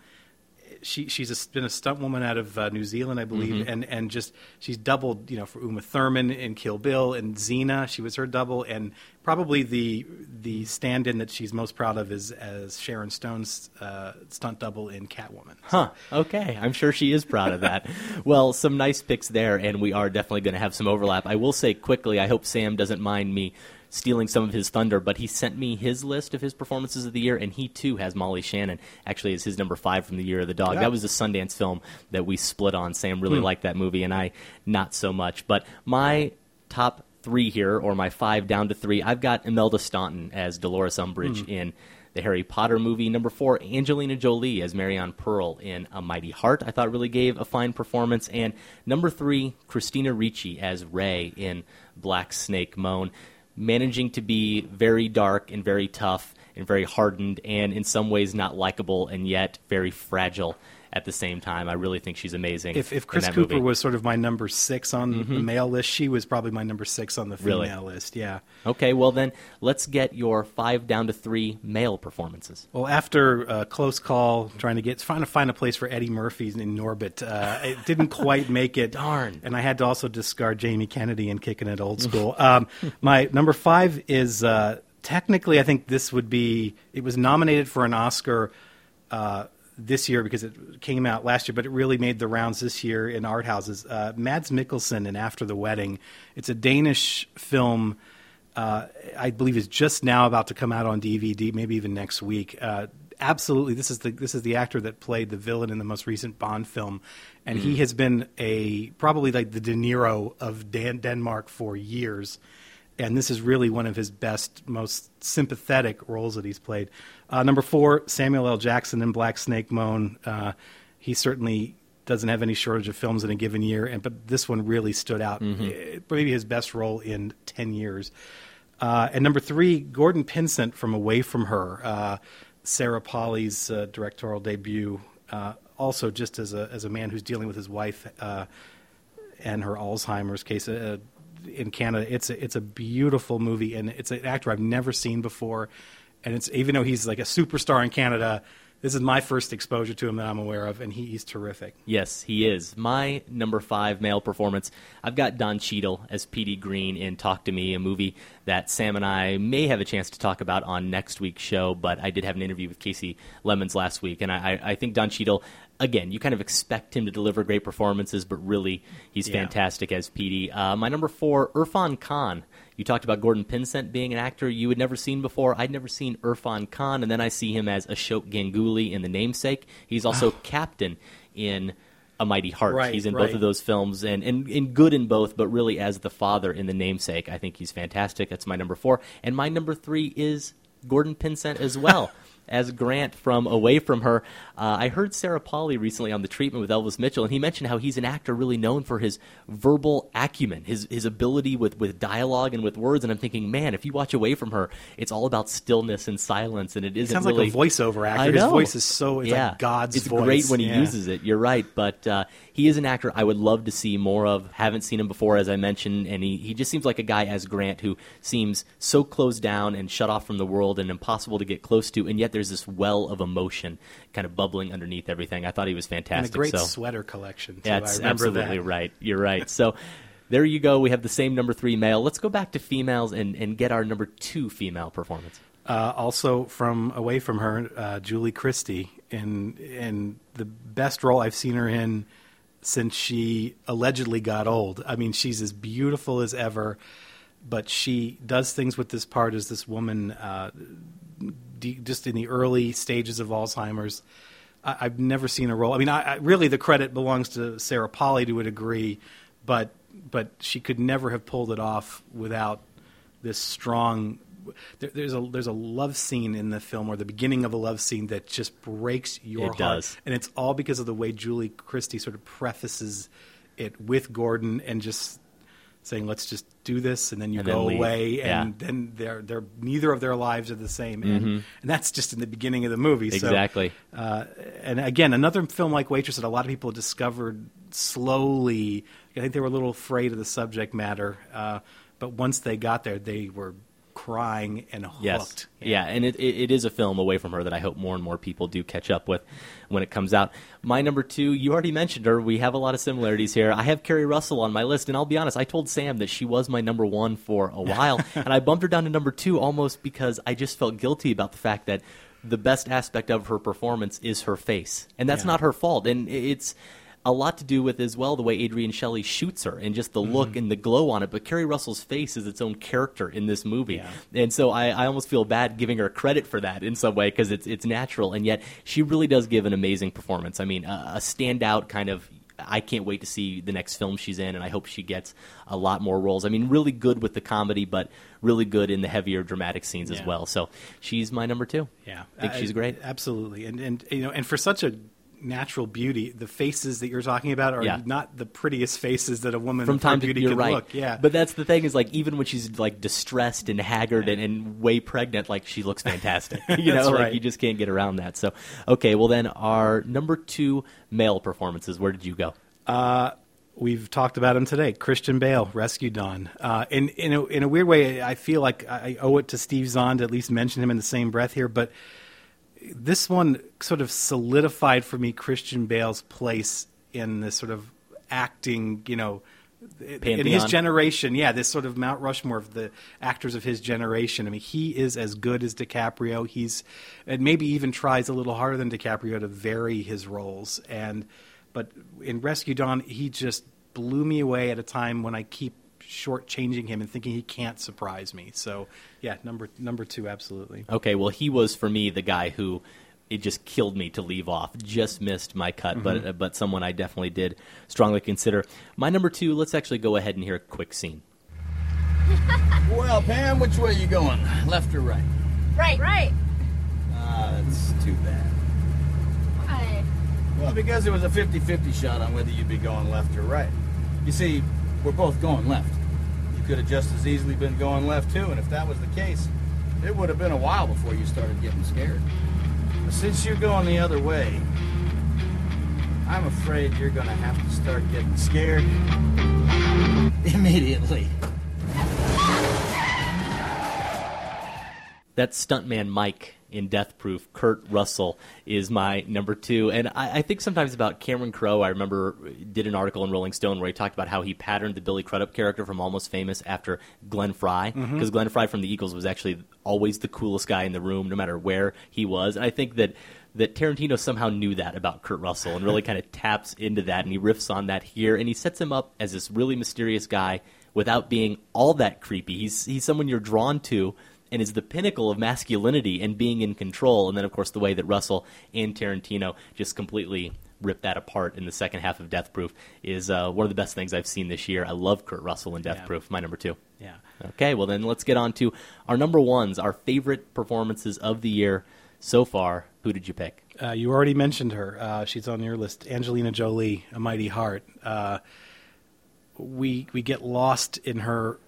Speaker 6: She's been a stunt woman out of New Zealand, I believe, and just she's doubled, for Uma Thurman in Kill Bill, and Xena, she was her double, and probably the stand-in that she's most proud of is as Sharon Stone's stunt double in Catwoman.
Speaker 1: Huh, okay. I'm sure she is proud of that. Well, some nice picks there, and we are definitely going to have some overlap. I will say quickly, I hope Sam doesn't mind me stealing some of his thunder, but he sent me his list of his performances of the year, and he too has Molly Shannon actually as his number 5 from The Year of the Dog.
Speaker 6: Yeah.
Speaker 1: That was a Sundance film that we split on. Sam really liked that movie, and I not so much. But my top 3 here, or my 5 down to 3, I've got Imelda Staunton as Dolores Umbridge in the Harry Potter movie. Number 4, Angelina Jolie as Marianne Pearl in A Mighty Heart. I thought really gave a fine performance. And number 3, Christina Ricci as Rey in Black Snake Moan, managing to be very dark and very tough and very hardened and in some ways not likable and yet very fragile at the same time. I really think she's amazing.
Speaker 6: If Chris Cooper was sort of my number 6 on the male list, she was probably my number 6 on the female list. Yeah.
Speaker 1: Okay, well then let's get your 5 down to 3 male performances.
Speaker 6: Well, after a close call, trying to find a place for Eddie Murphy in Norbit, it didn't quite make it.
Speaker 1: Darn.
Speaker 6: And I had to also discard Jamie Kennedy in Kicking It Old School. My number 5 is technically, I think this would be. It was nominated for an Oscar. this year because it came out last year, but it really made the rounds this year in art houses. Mads Mikkelsen in After the Wedding. It's a Danish film. I believe is just now about to come out on DVD, maybe even next week. Absolutely, this is the actor that played the villain in the most recent Bond film, and he has been probably like the De Niro of Denmark for years. And this is really one of his best, most sympathetic roles that he's played. Number 4, Samuel L. Jackson in Black Snake Moan. He certainly doesn't have any shortage of films in a given year, but this one really stood out. Maybe his best role in 10 years. And number 3, Gordon Pinsent from Away From Her, Sarah Polley's directorial debut. Also, just as a man who's dealing with his wife and her Alzheimer's case. In Canada, it's a beautiful movie, and it's an actor I've never seen before. And it's even though he's like a superstar in Canada, this is my first exposure to him that I'm aware of, and he's terrific.
Speaker 1: Yes, he is. My number 5 male performance, I've got Don Cheadle as Petey Green in Talk to Me, a movie that Sam and I may have a chance to talk about on next week's show, but I did have an interview with Casey Lemons last week, and I think Don Cheadle, again, you kind of expect him to deliver great performances, but really he's fantastic as Petey. My number 4, Irfan Khan. You talked about Gordon Pinsent being an actor you had never seen before. I'd never seen Irfan Khan, and then I see him as Ashok Ganguly in The Namesake. He's also Captain in A Mighty Heart.
Speaker 6: Right,
Speaker 1: he's in both of those films, and good in both, but really as the father in The Namesake. I think he's fantastic. That's my number 4. And my number 3 is Gordon Pinsent as well. As Grant from Away From Her. I heard Sarah Polley recently on The Treatment with Elvis Mitchell, and he mentioned how he's an actor really known for his verbal acumen, his ability with dialogue and with words. And I'm thinking, man, if you watch Away From Her, it's all about stillness and silence, and it isn't
Speaker 6: sounds
Speaker 1: really...
Speaker 6: like a voiceover actor.
Speaker 1: I know.
Speaker 6: His voice is so... It's like God's
Speaker 1: it's
Speaker 6: voice.
Speaker 1: It's great when he uses it. You're right. But he is an actor I would love to see more of. Haven't seen him before, as I mentioned, and he just seems like a guy as Grant who seems so closed down and shut off from the world and impossible to get close to, and yet there's this well of emotion kind of bubbling underneath everything. I thought he was fantastic.
Speaker 6: And a great sweater collection, too.
Speaker 1: That's
Speaker 6: I remember
Speaker 1: absolutely
Speaker 6: that.
Speaker 1: Right. You're right. So there you go. We have the same number 3 male. Let's go back to females and get our number 2 female performance.
Speaker 6: Also from Away From Her, Julie Christie, in the best role I've seen her in since she allegedly got old. I mean, she's as beautiful as ever, but she does things with this part as this woman just in the early stages of Alzheimer's. I've never seen a role. I mean, really the credit belongs to Sarah Polley to a degree, but she could never have pulled it off without this strong... There's a love scene in the film, or the beginning of a love scene, that just breaks your heart. It does. And it's all because of the way Julie Christie sort of prefaces it with Gordon and just saying, let's just do this, and then you go away, and then they're neither of their lives are the same. And that's just in the beginning of the movie.
Speaker 1: Exactly.
Speaker 6: So, and again, another film like Waitress that a lot of people discovered slowly. I think they were a little afraid of the subject matter, but once they got there, they were crying and hooked.
Speaker 1: Yes. Yeah, and it is a film Away From Her that I hope more and more people do catch up with when it comes out. My number 2, you already mentioned her. We have a lot of similarities here. I have Kerry Russell on my list, and I'll be honest, I told Sam that she was my number 1 for a while, and I bumped her down to number 2 almost because I just felt guilty about the fact that the best aspect of her performance is her face, and that's not her fault, and it's a lot to do with, as well, the way Adrienne Shelley shoots her and just the look and the glow on it. But Kerry Russell's face is its own character in this movie. Yeah. And so I almost feel bad giving her credit for that in some way because it's natural. And yet she really does give an amazing performance. I mean, a standout kind of... I can't wait to see the next film she's in, and I hope she gets a lot more roles. I mean, really good with the comedy, but really good in the heavier dramatic scenes as well. So she's my number 2.
Speaker 6: Yeah.
Speaker 1: I think she's great.
Speaker 6: Absolutely. And you know, and for such a natural beauty, the faces that you're talking about are not the prettiest faces that a woman
Speaker 1: from time
Speaker 6: beauty
Speaker 1: to,
Speaker 6: could
Speaker 1: right.
Speaker 6: look. Yeah.
Speaker 1: But that's the thing, is like even when she's like distressed and haggard and way pregnant, like she looks fantastic. You know, like you just can't get around that. So okay, well then our number 2 male performances, where did you go?
Speaker 6: We've talked about him today. Christian Bale, Rescue Dawn. In a weird way, I feel like I owe it to Steve Zahn to at least mention him in the same breath here, but this one sort of solidified for me Christian Bale's place in this sort of acting, in his generation, this sort of Mount Rushmore of the actors of his generation. I mean, he is as good as DiCaprio. And maybe even tries a little harder than DiCaprio to vary his roles. But in Rescue Dawn, he just blew me away at a time when I keep shortchanging him and thinking he can't surprise me. So, number 2, absolutely.
Speaker 1: Okay, well, he was, for me, the guy who it just killed me to leave off. Just missed my cut, but someone I definitely did strongly consider. My number 2, let's actually go ahead and hear a quick scene.
Speaker 15: Well, Pam, which way are you going? Left or right?
Speaker 16: Right. Right.
Speaker 15: That's too bad.
Speaker 16: Why?
Speaker 15: Well, because it was a 50-50 shot on whether you'd be going left or right. You see, we're both going left. You could have just as easily been going left, too, and if that was the case, it would have been a while before you started getting scared. But since you're going the other way, I'm afraid you're going to have to start getting scared immediately.
Speaker 1: That stuntman Mike in Death Proof, Kurt Russell, is my number 2. And I think sometimes about Cameron Crowe. I remember did an article in Rolling Stone where he talked about how he patterned the Billy Crudup character from Almost Famous after Glenn Frey, because Glenn Frey from the Eagles was actually always the coolest guy in the room, no matter where he was. And I think that Tarantino somehow knew that about Kurt Russell and really kind of taps into that, and he riffs on that here, and he sets him up as this really mysterious guy without being all that creepy. He's someone you're drawn to, and is the pinnacle of masculinity and being in control. And then, of course, the way that Russell and Tarantino just completely rip that apart in the second half of Death Proof is one of the best things I've seen this year. I love Kurt Russell in Death Proof, my number 2.
Speaker 6: Yeah.
Speaker 1: Okay, well then let's get on to our number 1s, our favorite performances of the year so far. Who did you pick?
Speaker 6: You already mentioned her. She's on your list. Angelina Jolie, A Mighty Heart. We get lost in her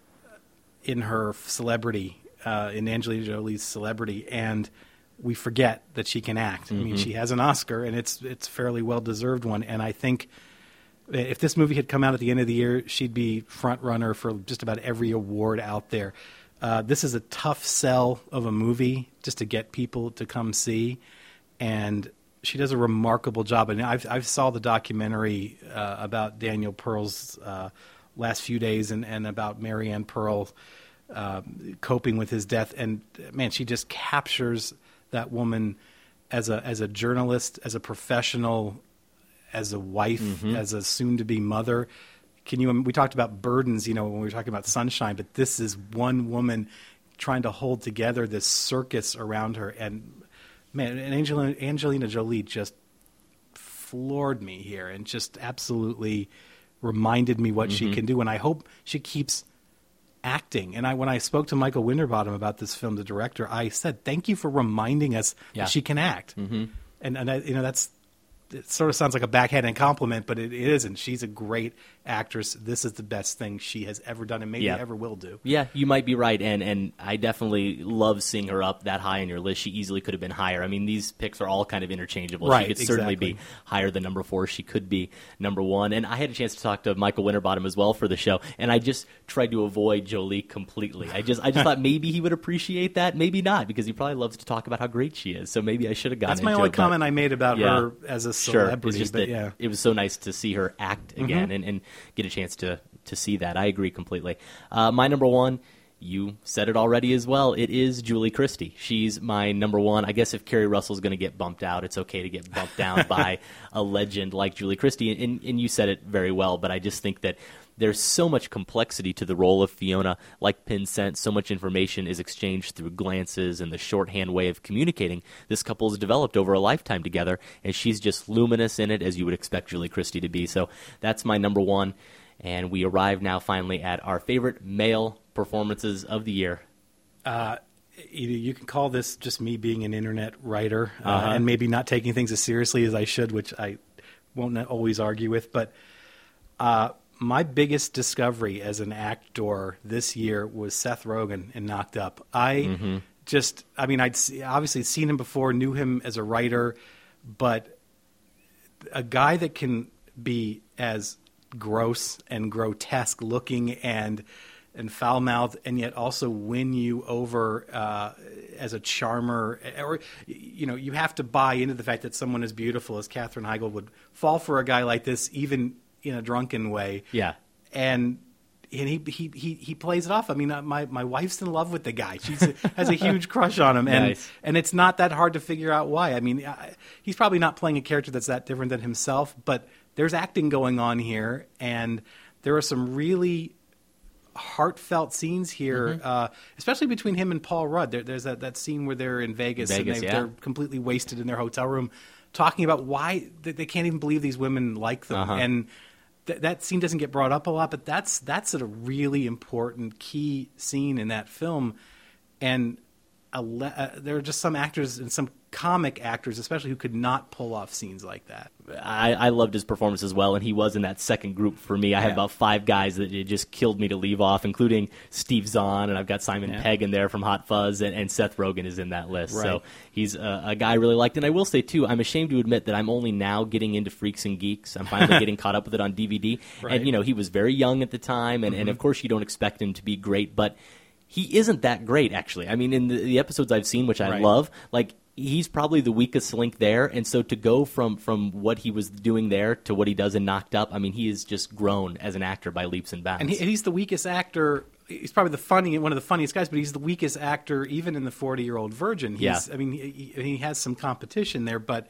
Speaker 6: celebrity. In Angelina Jolie's celebrity, and we forget that she can act. I mean, she has an Oscar, and it's a fairly well-deserved one, and I think if this movie had come out at the end of the year, she'd be front runner for just about every award out there. This is a tough sell of a movie just to get people to come see, and she does a remarkable job. And I saw the documentary about Daniel Pearl's last few days and about Marianne Pearl coping with his death, and man, she just captures that woman as a journalist, as a professional, as a wife, as a soon-to-be mother. We talked about burdens, when we were talking about Sunshine, but this is one woman trying to hold together this circus around her, and man, and Angelina Jolie just floored me here, and just absolutely reminded me what she can do, and I hope she keeps acting. And when I spoke to Michael Winterbottom about this film, the director, I said, thank you for reminding us that she can act. And that's, it sort of sounds like a backhanded compliment, but it isn't. She's a great actress. This is the best thing she has ever done and maybe ever will do.
Speaker 1: Yeah, you might be right, and I definitely love seeing her up that high on your list. She easily could have been higher. I mean, these picks are all kind of interchangeable.
Speaker 6: Right,
Speaker 1: she could certainly be higher than number 4. She could be number 1. And I had a chance to talk to Michael Winterbottom as well for the show, and I just tried to avoid Jolie completely. I just thought maybe he would appreciate that, maybe not, because he probably loves to talk about how great she is. So maybe I should have gone into it.
Speaker 6: That's my only comment I made about her as a celebrity.
Speaker 1: It's just that it was so nice to see her act again and get a chance to see that. I agree completely. My number 1, you said it already as well. It is Julie Christie. She's my number 1. I guess if Kerry Russell's going to get bumped out, it's okay to get bumped down by a legend like Julie Christie. And you said it very well, but I just think that there's so much complexity to the role of Fiona. Like Pin said, so much information is exchanged through glances and the shorthand way of communicating this couple has developed over a lifetime together, and she's just luminous in it, as you would expect Julie Christie to be. So that's my number 1. And we arrive now finally at our favorite male performances of the year.
Speaker 6: You can call this just me being an internet writer and maybe not taking things as seriously as I should, which I won't always argue with. But my biggest discovery as an actor this year was Seth Rogen in Knocked Up. I'd obviously seen him before, knew him as a writer, but a guy that can be as gross and grotesque looking and foul-mouthed, and yet also win you over as a charmer, or you have to buy into the fact that someone as beautiful as Katherine Heigl would fall for a guy like this, even in a drunken way.
Speaker 1: Yeah,
Speaker 6: and he plays it off. I mean, my wife's in love with the guy. She has a huge crush on him, and it's not that hard to figure out why. I mean, he's probably not playing a character that's that different than himself, but there's acting going on here, and there are some really heartfelt scenes here, especially between him and Paul Rudd. There's that scene where they're in Vegas and they're completely wasted in their hotel room, talking about why they can't even believe these women like them, and that scene doesn't get brought up a lot, but that's a really important key scene in that film. And there are just some actors and some comic actors especially who could not pull off scenes like that.
Speaker 1: I loved his performance as well, and he was in that second group for me. I had about 5 guys that it just killed me to leave off, including Steve Zahn, and I've got Simon Pegg in there from Hot Fuzz, and Seth Rogen is in that list.
Speaker 6: Right.
Speaker 1: So he's a guy I really liked. And I will say, too, I'm ashamed to admit that I'm only now getting into Freaks and Geeks. I'm finally getting caught up with it on DVD.
Speaker 6: Right.
Speaker 1: And, he was very young at the time, and of course you don't expect him to be great, but he isn't that great, actually. I mean, in the episodes I've seen, which I love, he's probably the weakest link there, and so to go from what he was doing there to what he does in Knocked Up, I mean, he has just grown as an actor by leaps and bounds.
Speaker 6: And he's the weakest actor. He's probably one of the funniest guys, but he's the weakest actor even in the 40-Year-Old Virgin. I mean, he has some competition there, but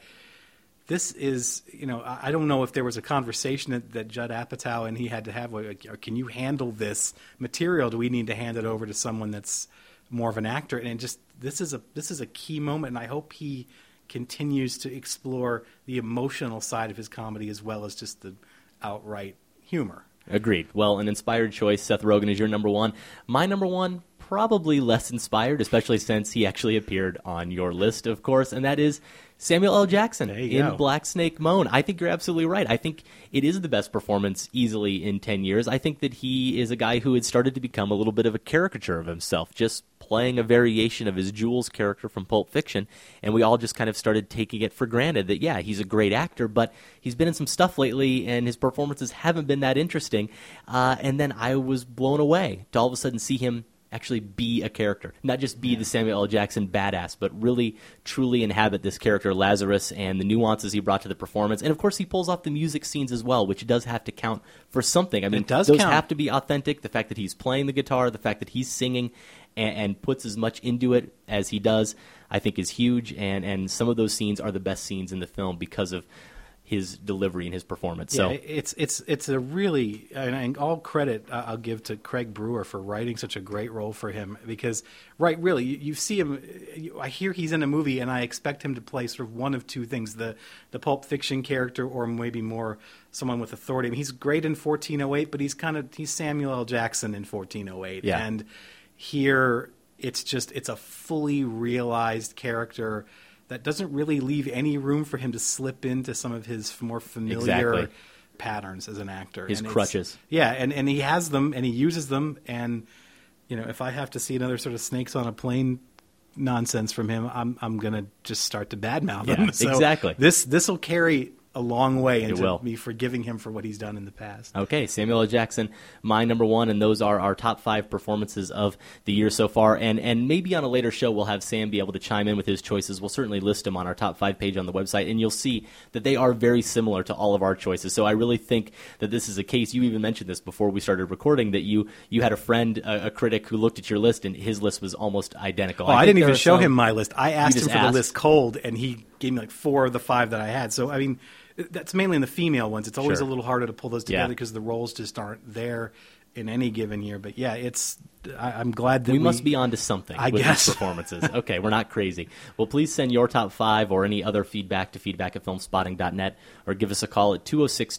Speaker 6: this is, I don't know if there was a conversation that Judd Apatow and he had to have. Can you handle this material? Do we need to hand it over to someone that's more of an actor? And just this is a key moment, and I hope he continues to explore the emotional side of his comedy as well as just the outright humor.
Speaker 1: Agreed. Well, an inspired choice. Seth Rogen is your number one. My number one, probably less inspired, especially since he actually appeared on your list, of course, and that is Samuel L. Jackson in Black Snake Moan. I think you're absolutely right. I think it is the best performance easily in 10 years. I think that he is a guy who had started to become a little bit of a caricature of himself, just playing a variation of his Jules character from Pulp Fiction, and we all just kind of started taking it for granted that, he's a great actor, but he's been in some stuff lately, and his performances haven't been that interesting. And then I was blown away to all of a sudden see him actually be a character, not just be the Samuel L. Jackson badass, but really, truly inhabit this character, Lazarus, and the nuances he brought to the performance. And, of course, he pulls off the music scenes as well, which does have to count for something. I mean, those have to be authentic. The fact that he's playing the guitar, the fact that he's singing and puts as much into it as he does, I think is huge. And some of those scenes are the best scenes in the film because of his delivery and his performance.
Speaker 6: Yeah, it's a really, and all credit I'll give to Craig Brewer for writing such a great role for him, because really you see him, I hear he's in a movie and I expect him to play sort of one of two things, the Pulp Fiction character or maybe more someone with authority. I mean, he's great in 1408, but he's Samuel L. Jackson in 1408.
Speaker 1: Yeah.
Speaker 6: And here it's a fully realized character that doesn't really leave any room for him to slip into some of his more familiar patterns as an actor.
Speaker 1: His crutches.
Speaker 6: Yeah, and he has them, and he uses them, and if I have to see another sort of snakes on a plane nonsense from him, I'm going to just start to badmouth him. So
Speaker 1: exactly.
Speaker 6: This will carry a long way into
Speaker 1: will.
Speaker 6: me forgiving him for what he's done in the past.
Speaker 1: Okay, Samuel L. Jackson, my number one, and those are our top 5 performances of the year so far. And maybe on a later show we'll have Sam be able to chime in with his choices. We'll certainly list them on our top 5 page on the website, and you'll see that they are very similar to all of our choices. So I really think that this is a case. You even mentioned this before we started recording, that you had a friend, a critic, who looked at your list, and his list was almost identical.
Speaker 6: I didn't even show him my list. I asked him for the list cold, and he gave me 4 of the 5 that I had. So, I mean, that's mainly in the female ones. It's always a little harder to pull those together because the roles just aren't there in any given year. But yeah, I'm glad that we
Speaker 1: must be onto something with these performances. Okay, we're not crazy. Well, please send your top 5 or any other feedback to feedback@filmspotting.net, or give us a call at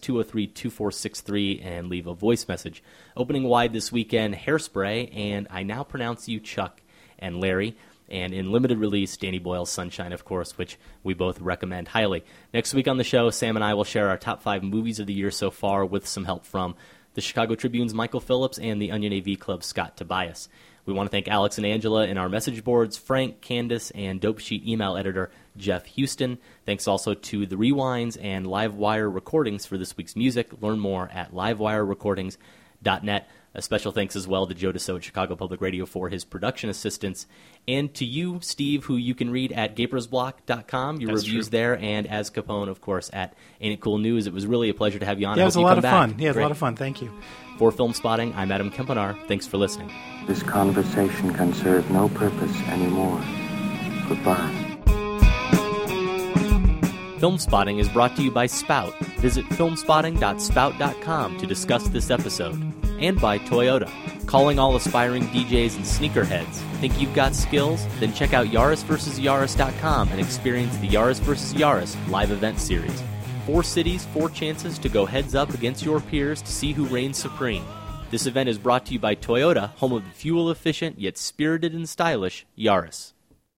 Speaker 1: 206-203-2463 and leave a voice message. Opening wide this weekend, Hairspray, and I Now Pronounce You Chuck and Larry. And in limited release, Danny Boyle's Sunshine, of course, which we both recommend highly. Next week on the show, Sam and I will share our top 5 movies of the year so far with some help from the Chicago Tribune's Michael Phillips and the Onion AV Club's Scott Tobias. We want to thank Alex and Angela in our message boards, Frank, Candace, and Dope Sheet email editor Jeff Houston. Thanks also to The Rewinds and Livewire Recordings for this week's music. Learn more at livewirerecordings.net. A special thanks as well to Joe Deso at Chicago Public Radio for his production assistance, and to you, Steve, who you can read at gapersblock.com, your
Speaker 6: That's
Speaker 1: reviews
Speaker 6: true.
Speaker 1: there, and as Capone, of course, at Ain't It Cool News. It was really a pleasure to have you on.
Speaker 6: Yeah,
Speaker 1: I
Speaker 6: it was
Speaker 1: hope
Speaker 6: a
Speaker 1: you
Speaker 6: lot
Speaker 1: come
Speaker 6: of
Speaker 1: back.
Speaker 6: fun. Yeah, it was a
Speaker 1: Great.
Speaker 6: lot of fun. Thank you.
Speaker 1: For Film Spotting, I'm Adam Kempenar. Thanks for listening.
Speaker 17: This conversation can serve no purpose anymore. Goodbye.
Speaker 1: Film Spotting is brought to you by Spout. Visit filmspotting.spout.com to discuss this episode. And by Toyota. Calling all aspiring DJs and sneakerheads. Think you've got skills? Then check out YarisVsYaris.com and experience the Yaris vs. Yaris live event series. 4 cities, 4 chances to go heads up against your peers to see who reigns supreme. This event is brought to you by Toyota, home of the fuel-efficient yet spirited and stylish Yaris.